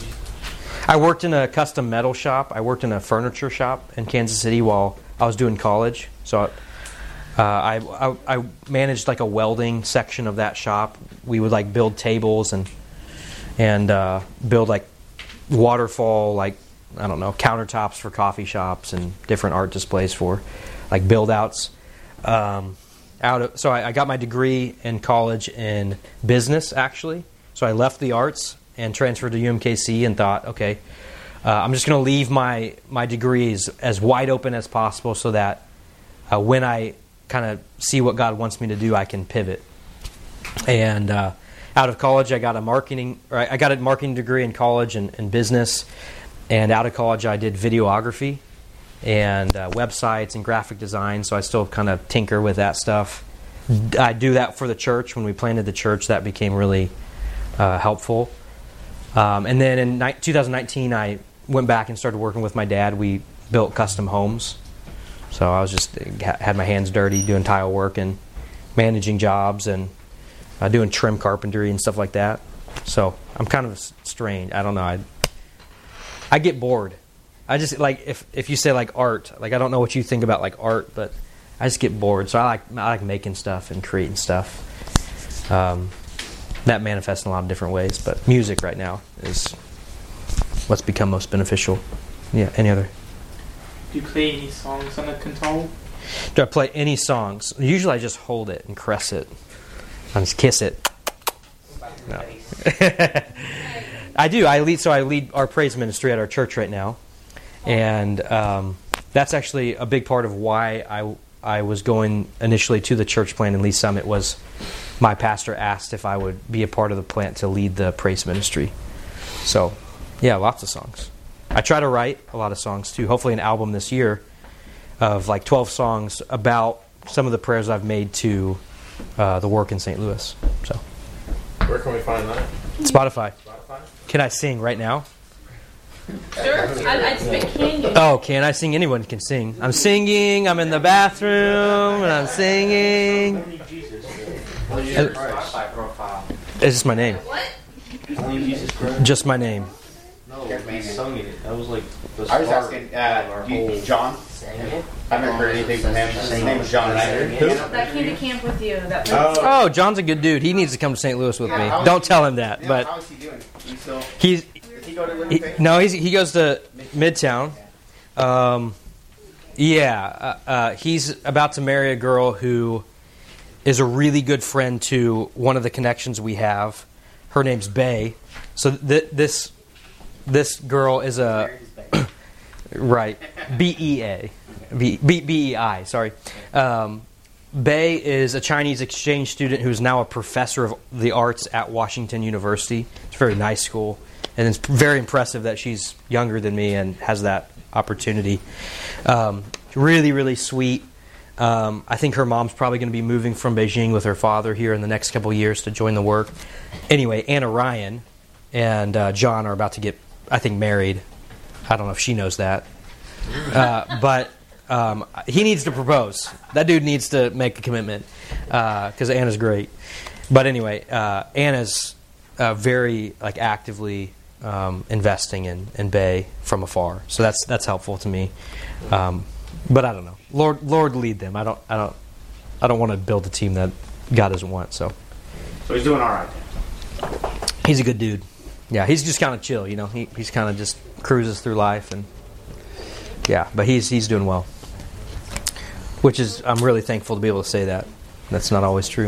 I worked in a custom metal shop. I worked in a furniture shop in Kansas City while I was doing college. So. Uh, I, I I managed like a welding section of that shop. We would like build tables and and uh, build like waterfall like I don't know countertops for coffee shops and different art displays for like build outs. Um, out of so I, I got my degree in college in business actually. So I left the arts and transferred to U M K C and thought, okay, uh, I'm just going to leave my my degrees as wide open as possible so that uh, when I kind of see what God wants me to do, I can pivot. And uh, out of college, I got a marketing, or I got a marketing degree in college and, and business. And out of college, I did videography and uh, websites and graphic design. So I still kind of tinker with that stuff. I do that for the church. When we planted the church, that became really uh, helpful. Um, and then in ni- twenty nineteen, I went back and started working with my dad. We built custom homes. So I was just had my hands dirty doing tile work and managing jobs and uh, doing trim carpentry and stuff like that. So I'm kind of strange. I don't know. I I get bored. I just like if if you say like art, like I don't know what you think about like art, but I just get bored. So I like I like making stuff and creating stuff. Um, that manifests in a lot of different ways, but music right now is what's become most beneficial. Yeah. Any other? Do you play any songs on the control? Do I play any songs? Usually I just hold it and caress it. I just kiss it. No. I do. I lead. So I lead our praise ministry at our church right now, and um, that's actually a big part of why I I was going initially to the church plant in Lee Summit. Was my pastor asked if I would be a part of the plant to lead the praise ministry. So yeah, lots of songs. I try to write a lot of songs too. Hopefully an album this year of like twelve songs about some of the prayers I've made to uh, the work in Saint Louis. So, Where can we find that? Spotify. Spotify? Can I sing right now? Sure. I, I just can you? Oh, can I sing? Anyone can sing. I'm singing. I'm in the bathroom and I'm singing. What's your Spotify profile? It's just my name. What? Only Jesus Christ. Just my name. No, Jeff we Manning. sung it. That was like the I was start asking, of uh, our you, whole. John. I haven't heard anything from him. His name was John. Who? That came to camp with you. That Oh. Oh, John's a good dude. He needs to come to Saint Louis with Yeah, me. how is Don't he- tell him that. Yeah, But how is he doing? He still, he's does he go to he, Living Faith? no, he's, he goes to Midtown. Um, yeah, uh, uh, he's about to marry a girl who is a really good friend to one of the connections we have. Her name's Bay. So th- this this girl is a right B E A B B B E I. Sorry. Um, Bay is a Chinese exchange student who's now a professor of the arts at Washington University. It's a very nice school, and it's very impressive that she's younger than me and has that opportunity. Um, really, really sweet. Um, I think her mom's probably going to be moving from Beijing with her father here in the next couple of years to join the work. Anyway, Anna Ryan and uh, John are about to get, I think, married. I don't know if she knows that. Uh, but um, he needs to propose. That dude needs to make a commitment because uh, Anna's great. But anyway, uh, Anna's uh, very like actively um, investing in, in Bay from afar. So that's that's helpful to me. Um, but I don't know. Lord, Lord, lead them. I don't, I don't, I don't want to build a team that God doesn't want. So, So he's doing all right. he's a good dude. Yeah, he's just kind of chill. You know, he he's kind of just cruises through life, and yeah, but he's he's doing well. Which is, I'm really thankful to be able to say that. That's not always true.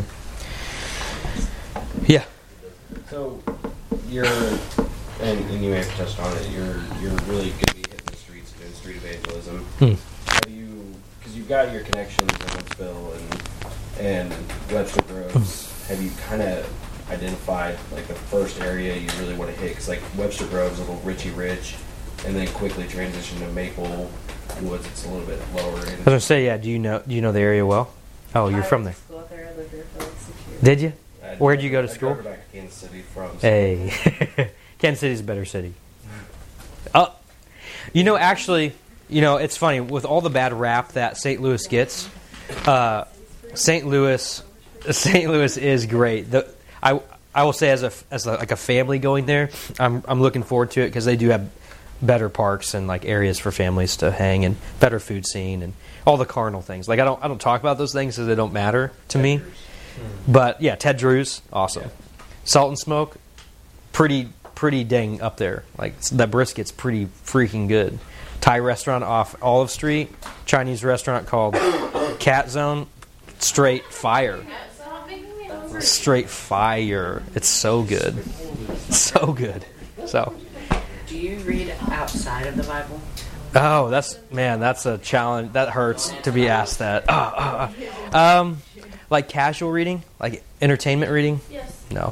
Yeah. So you're, and, and you may have touched on it. You're you're really going to be hitting the streets doing street evangelism. Hmm. Have you? Because you've got your connections in Huntsville and and Webster Groves. Have you kind of identified like the first area you really want to hit? Because like Webster Groves, a little Richie Rich, and then quickly transition to Maple Woods. It's a little bit lower. I was gonna say, yeah. Do you know do you know the area well? Oh, you're from there. School up there. I lived there for like six years. Did you? I- Where'd you go to I school? drove back to Kansas City from. Hey, Kansas City's a better city. Oh, you know, actually, you know, it's funny with all the bad rap that Saint Louis gets. Uh, Saint Louis, Saint Louis is great. The, I I will say as a as a, like a family going there, I'm I'm looking forward to it because they do have better parks and like areas for families to hang and better food scene and all the carnal things. Like I don't I don't talk about those things because they don't matter to me. But yeah, Ted Drew's awesome. Salt and Smoke, pretty pretty dang up there. Like that brisket's pretty freaking good. Thai restaurant off Olive Street, Chinese restaurant called Cat Zone, straight fire. Straight fire. It's so good. So good. So Do you read outside of the Bible? oh, that's man, that's a challenge. That hurts to be asked that. Ah, ah, ah. Um like casual reading, like entertainment reading? Yes. No.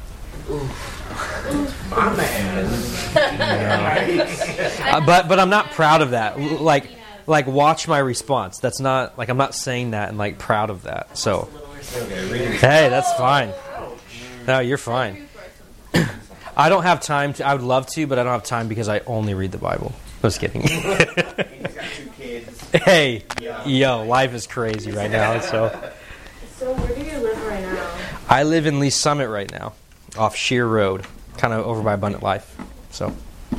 My man. Uh, but but I'm not proud of that. L- Like like watch my response. That's not like I'm not saying that and like proud of that. So Okay, reading. hey, that's fine. No, you're fine. I don't have time to. I would love to, but I don't have time because I only read the Bible. Just kidding. He's got two kids. Hey, yo, life is crazy right now. So So where do you live right now? I live in Lee Summit right now, off Sheer Road, kind of over by Abundant Life. So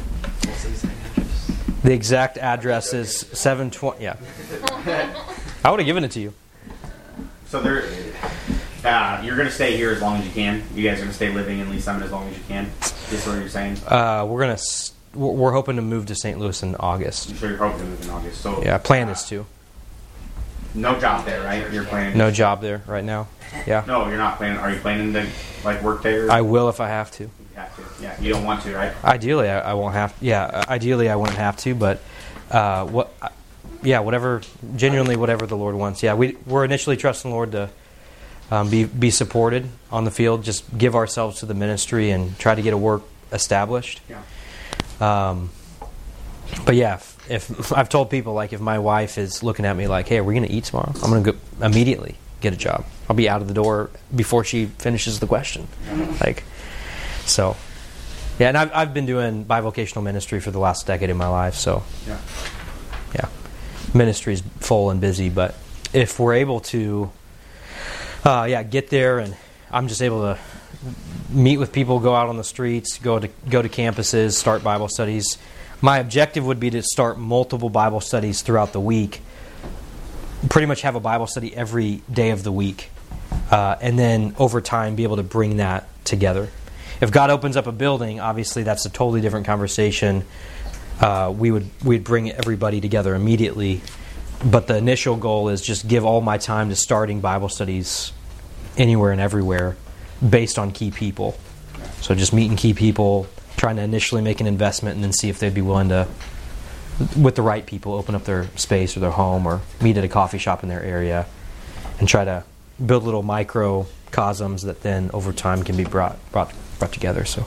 the exact address is seven twenty. Yeah, I would have given it to you. So there, uh, you're going to stay here as long as you can. You guys are going to stay living in Lee Summit as long as you can. Is what you're saying? Uh, we're gonna. s- We're we're hoping to move to Saint Louis in August. I'm sure you're hoping to move in August. So Yeah, plan uh, is to. No job there, right? You're planning. No job there right now. Yeah, No, you're not planning. Are you planning to like work there? I will if I have to. You have to. Yeah, you don't want to, right? Ideally, I, I won't have. Yeah, ideally, I wouldn't have to. But uh, what? Yeah, whatever. Genuinely, whatever the Lord wants. Yeah, we we're initially trusting the Lord to um, be be supported on the field. Just give ourselves to the ministry and try to get a work established. Yeah. Um, but yeah, if, if I've told people like if my wife is looking at me like, "Hey, are we going to eat tomorrow?" I'm going to go immediately get a job. I'll be out of the door before she finishes the question. Like, so yeah, and I've I've been doing bivocational ministry for the last decade of my life. So Yeah. yeah, ministry's full and busy. But if we're able to, uh, yeah, get there and I'm just able to meet with people, go out on the streets, go to go to campuses, start Bible studies. My objective would be to start multiple Bible studies throughout the week. Pretty much have a Bible study every day of the week. Uh, and then over time be able to bring that together. If God opens up a building, obviously that's a totally different conversation. Uh, we would we'd bring everybody together immediately. But the initial goal is just give all my time to starting Bible studies anywhere and everywhere based on key people. So just meeting key people, trying to initially make an investment and then see if they'd be willing to, with the right people, open up their space or their home or meet at a coffee shop in their area and try to build little microcosms that then over time can be brought brought brought together. So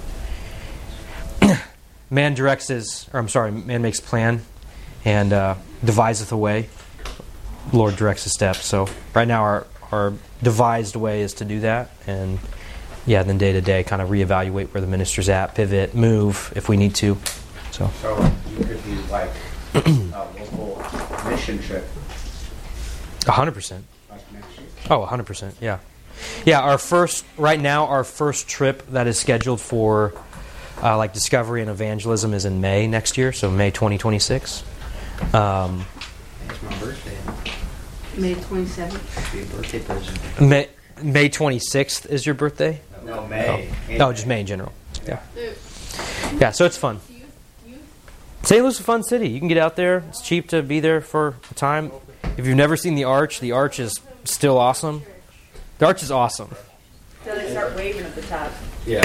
man directs his, or I'm sorry, man makes plan and uh, deviseth a way. Lord directs his steps. So right now our our devised way is to do that, and yeah, then day to day kind of reevaluate where the minister's at, pivot, move if we need to. So, So you could do like a local mission trip. a hundred percent. Like next year. Oh, a hundred percent. Yeah, yeah. Our first, right now, our first trip that is scheduled for uh, like discovery and evangelism is in May next year. So May twenty twenty-six. Um, It's my birthday. May twenty-seventh. Be a birthday present. May May twenty-sixth is your birthday. No, May. Oh, just May in general. Yeah. Yeah, so it's fun. Saint Louis is a fun city. You can get out there. It's cheap to be there for a time. If you've never seen the Arch, the Arch is still awesome. The Arch is awesome. Until they start waving at the top. Yeah.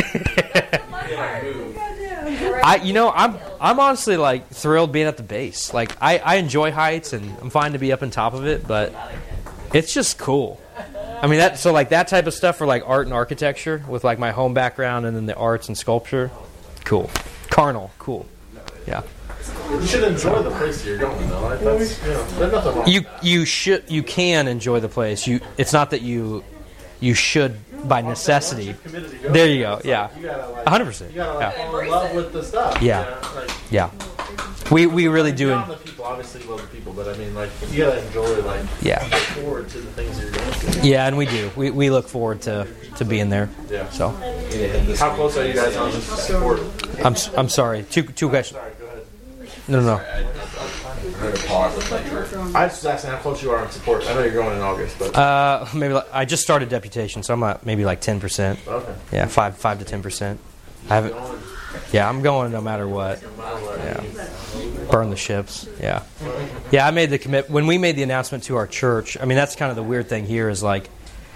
I, you know, I'm I'm honestly like thrilled being at the base. Like I, I enjoy heights and I'm fine to be up on top of it, but it's just cool. I mean that so like that type of stuff for like art and architecture with like my home background and then the arts and sculpture, cool. Carnal, cool. Yeah. You should enjoy the place you're going, though. Right? That's, you know, there's nothing wrong. You you should you can enjoy the place. You it's not that you you should by necessity. Once you've committed to go There you go. it's Yeah. like, you gotta, like, A hundred percent. You gotta like, Yeah. fall in love with the stuff. Yeah. You know? Like, Yeah. We we really do. beyond the people, obviously you love the people, but I mean, like, you gotta enjoy, like, Yeah. look forward to the things you're going to. Yeah, and we do. We we look forward to, to being there. Yeah. So How close are you guys on this support? I'm s- I'm sorry. Two two questions. Sorry, go ahead. No no. no. I heard a pause. I thought you were. I was just asking how close you are on support. I know you're going in August, but Uh, maybe like, I just started deputation, so I'm at maybe like ten percent. okay. Yeah, five five to ten percent. I haven't. Going, Yeah, I'm going no matter what. no matter what. Yeah. Burn the ships. Yeah. Yeah, I made the commit when we made the announcement to our church. I mean, that's kind of the weird thing here is like,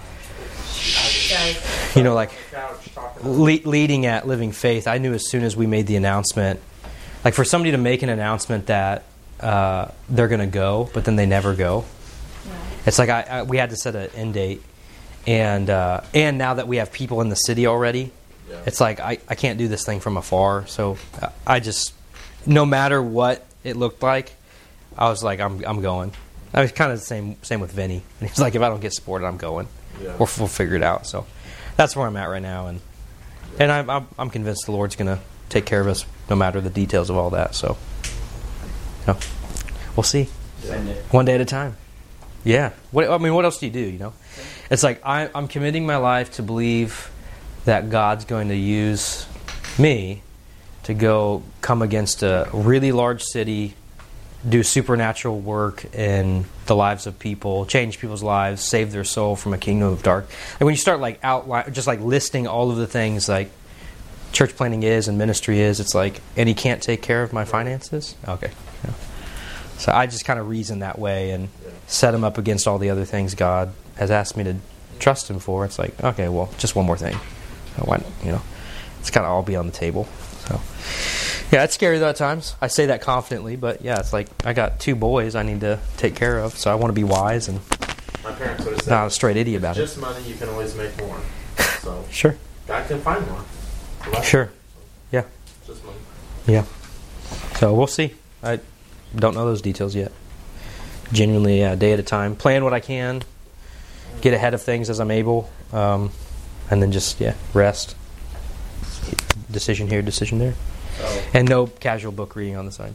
you know, like Couch talking. le- leading at Living Faith. I knew as soon as we made the announcement, like for somebody to make an announcement that uh, they're going to go, but then they never go. It's like I, I we had to set an end date, and uh, and now that we have people in the city already, Yeah. it's like I, I can't do this thing from afar. So uh, I just, no matter what it looked like, I was like I'm I'm going. I was kind of the same same with Vinny. And he's like, if I don't get supported, I'm going. Yeah. We'll, we'll figure it out. So that's where I'm at right now, and and I'm I'm, I'm convinced the Lord's going to take care of us no matter the details of all that. So, you know, we'll see. Send it. One day at a time. Yeah. What I mean, what else do you do? You know, it's like I, I'm committing my life to believe that God's going to use me to go come against a really large city, do supernatural work in the lives of people, change people's lives, save their soul from a kingdom of dark. And when you start like outline, just like listing all of the things like church planning is and ministry is, it's like, and he can't take care of my finances? Okay. Yeah. So I just kind of reason that way and set him up against all the other things God has asked me to trust him for. It's like, okay, well, just one more thing. So why, you know, it's kind of all be on the table. So, yeah, it's scary though at times. I say that confidently, but yeah, it's like I got two boys I need to take care of, so I want to be wise and My parents would have said, not a straight idiot about it. just money, you can always make more. So Sure. God can find more. So that's Sure. Yeah. Just money. Yeah. So we'll see. I don't know those details yet. Genuinely, yeah, day at a time. Plan what I can. Get ahead of things as I'm able. Um, and then just, yeah, rest. Decision here, decision there. So, And no casual book reading on the side.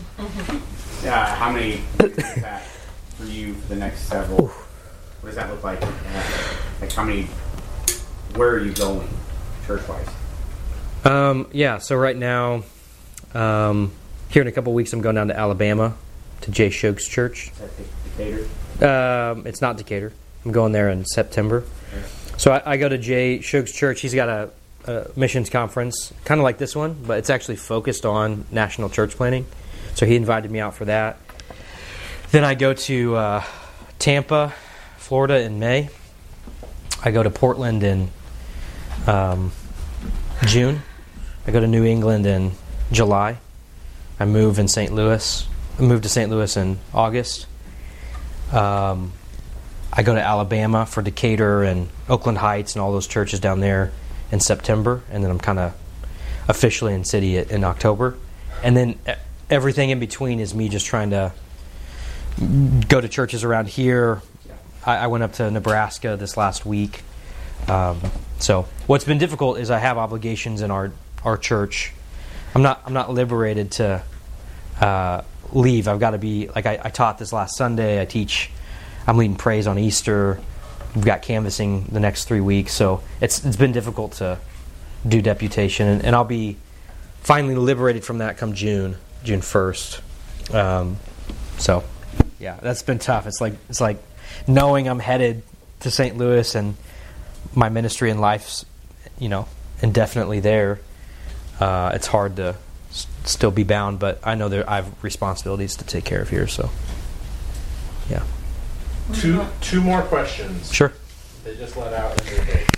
uh, how many is that for you for the next several? What does that look like? Uh, like how many? Where are you going? church-wise? Um, yeah, so right now, um, here in a couple weeks, I'm going down to Alabama to Jay Shoke's church. Is that Decatur? Um, it's not Decatur. I'm going there in September. So I, I go to Jay Shoke's church. He's got a, a missions conference, kind of like this one, but it's actually focused on national church planting. So he invited me out for that. Then I go to uh, Tampa, Florida in May. I go to Portland in um, June. I go to New England in July. I move in Saint Louis. I moved to Saint Louis in August. Um, I go to Alabama for Decatur and Oakland Heights and all those churches down there in September, and then I'm kind of officially in city in October. And then everything in between is me just trying to go to churches around here. I, I went up to Nebraska this last week. Um, so what's been difficult is I have obligations in our our church. I'm not I'm not liberated to uh, leave. I've got to be like I, I taught this last Sunday. I teach. I'm leading praise on Easter. We've got canvassing the next three weeks, so it's it's been difficult to do deputation, and, and I'll be finally liberated from that come June, June first. Um, so, yeah, that's been tough. It's like it's like knowing I'm headed to Saint Louis and my ministry and life's, you know, indefinitely there. Uh, it's hard to s- still be bound, but I know that I have responsibilities to take care of here. So, yeah. Two two more questions. Sure. They just let out in their day.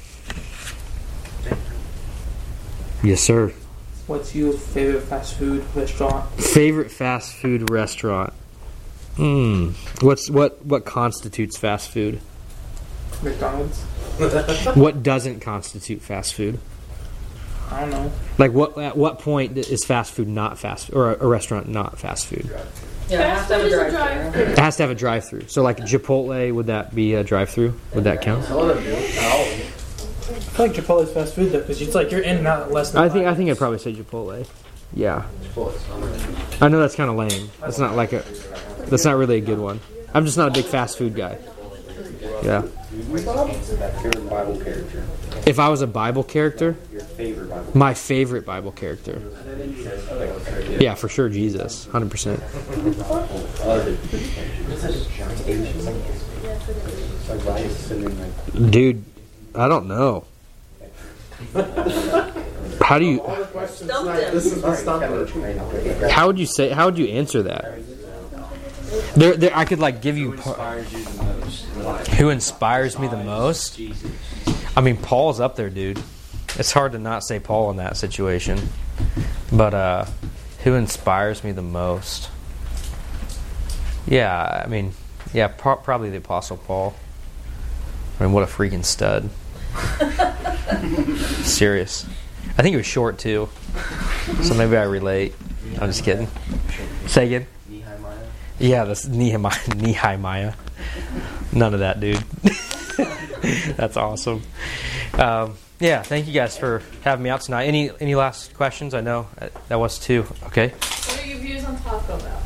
So. Yes, sir. What's your favorite fast food restaurant? Favorite fast food restaurant. Hmm. What's what? What constitutes fast food? McDonald's? What doesn't constitute fast food? I don't know. Like what? At what point is fast food not fast, or a, a restaurant not fast food? Yeah, Fast food is a drive-thru. It has to have a drive-through. So like Chipotle, would that be a drive-through? Would that count? Some of them do. Not all of them. I feel like Chipotle's fast food though, because it's like you're in and out in less than I think five I think I'd minutes. probably say Chipotle. Yeah. I know that's kind of lame. That's not like a. That's not really a good one. I'm just not a big fast food guy. Yeah. Favorite Bible character. If I was a Bible character, Your favorite Bible. my favorite Bible character. Yeah, for sure, Jesus, hundred percent. Dude, I don't know. How do you? This is the stumper. How would you say? How would you answer that? There, there. I could like give you. Who inspires me the most? I mean, Paul's up there, dude. It's hard to not say Paul in that situation. But uh, who inspires me the most? Yeah, I mean, yeah, pro- probably the Apostle Paul. I mean, what a freaking stud. Serious. I think he was short too, so maybe I relate. I'm just kidding. Say again. Nehemiah. Yeah, that's Nehemiah. Nehemiah. None of that, dude. That's awesome. Um, yeah, thank you guys for having me out tonight. Any any last questions? I know that was two. Okay. What are your views on Taco Bell?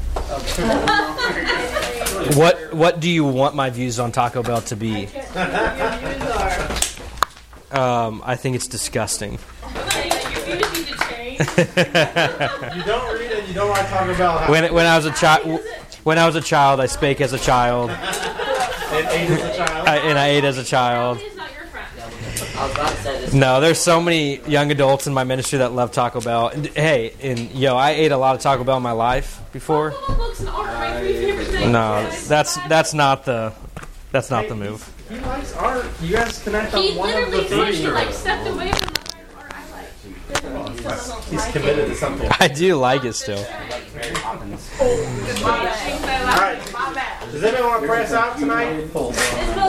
What what do you want my views on Taco Bell to be? I can't remember what your views are. Um, I think it's disgusting. Okay, your views need to change. You don't read it. You don't want to talk about how. When when I was a child, when I was a child, I spake as a child, And ate as a child. I, and I ate as a child. It's not your friend. I was about to say this. No, there's so many young adults in my ministry that love Taco Bell. And, hey, and yo, I ate a lot of Taco Bell in my life before. Taco Bell books and art are my three favorite things. No, that's that's not the that's not the move. He likes art. You guys connect He on one of the literally three. pushed it, like stepped away from the kind of art I like. He still doesn't He's like committed it. to something. I do like it still. My bad. All right. Does anyone want to pray us out tonight? Full.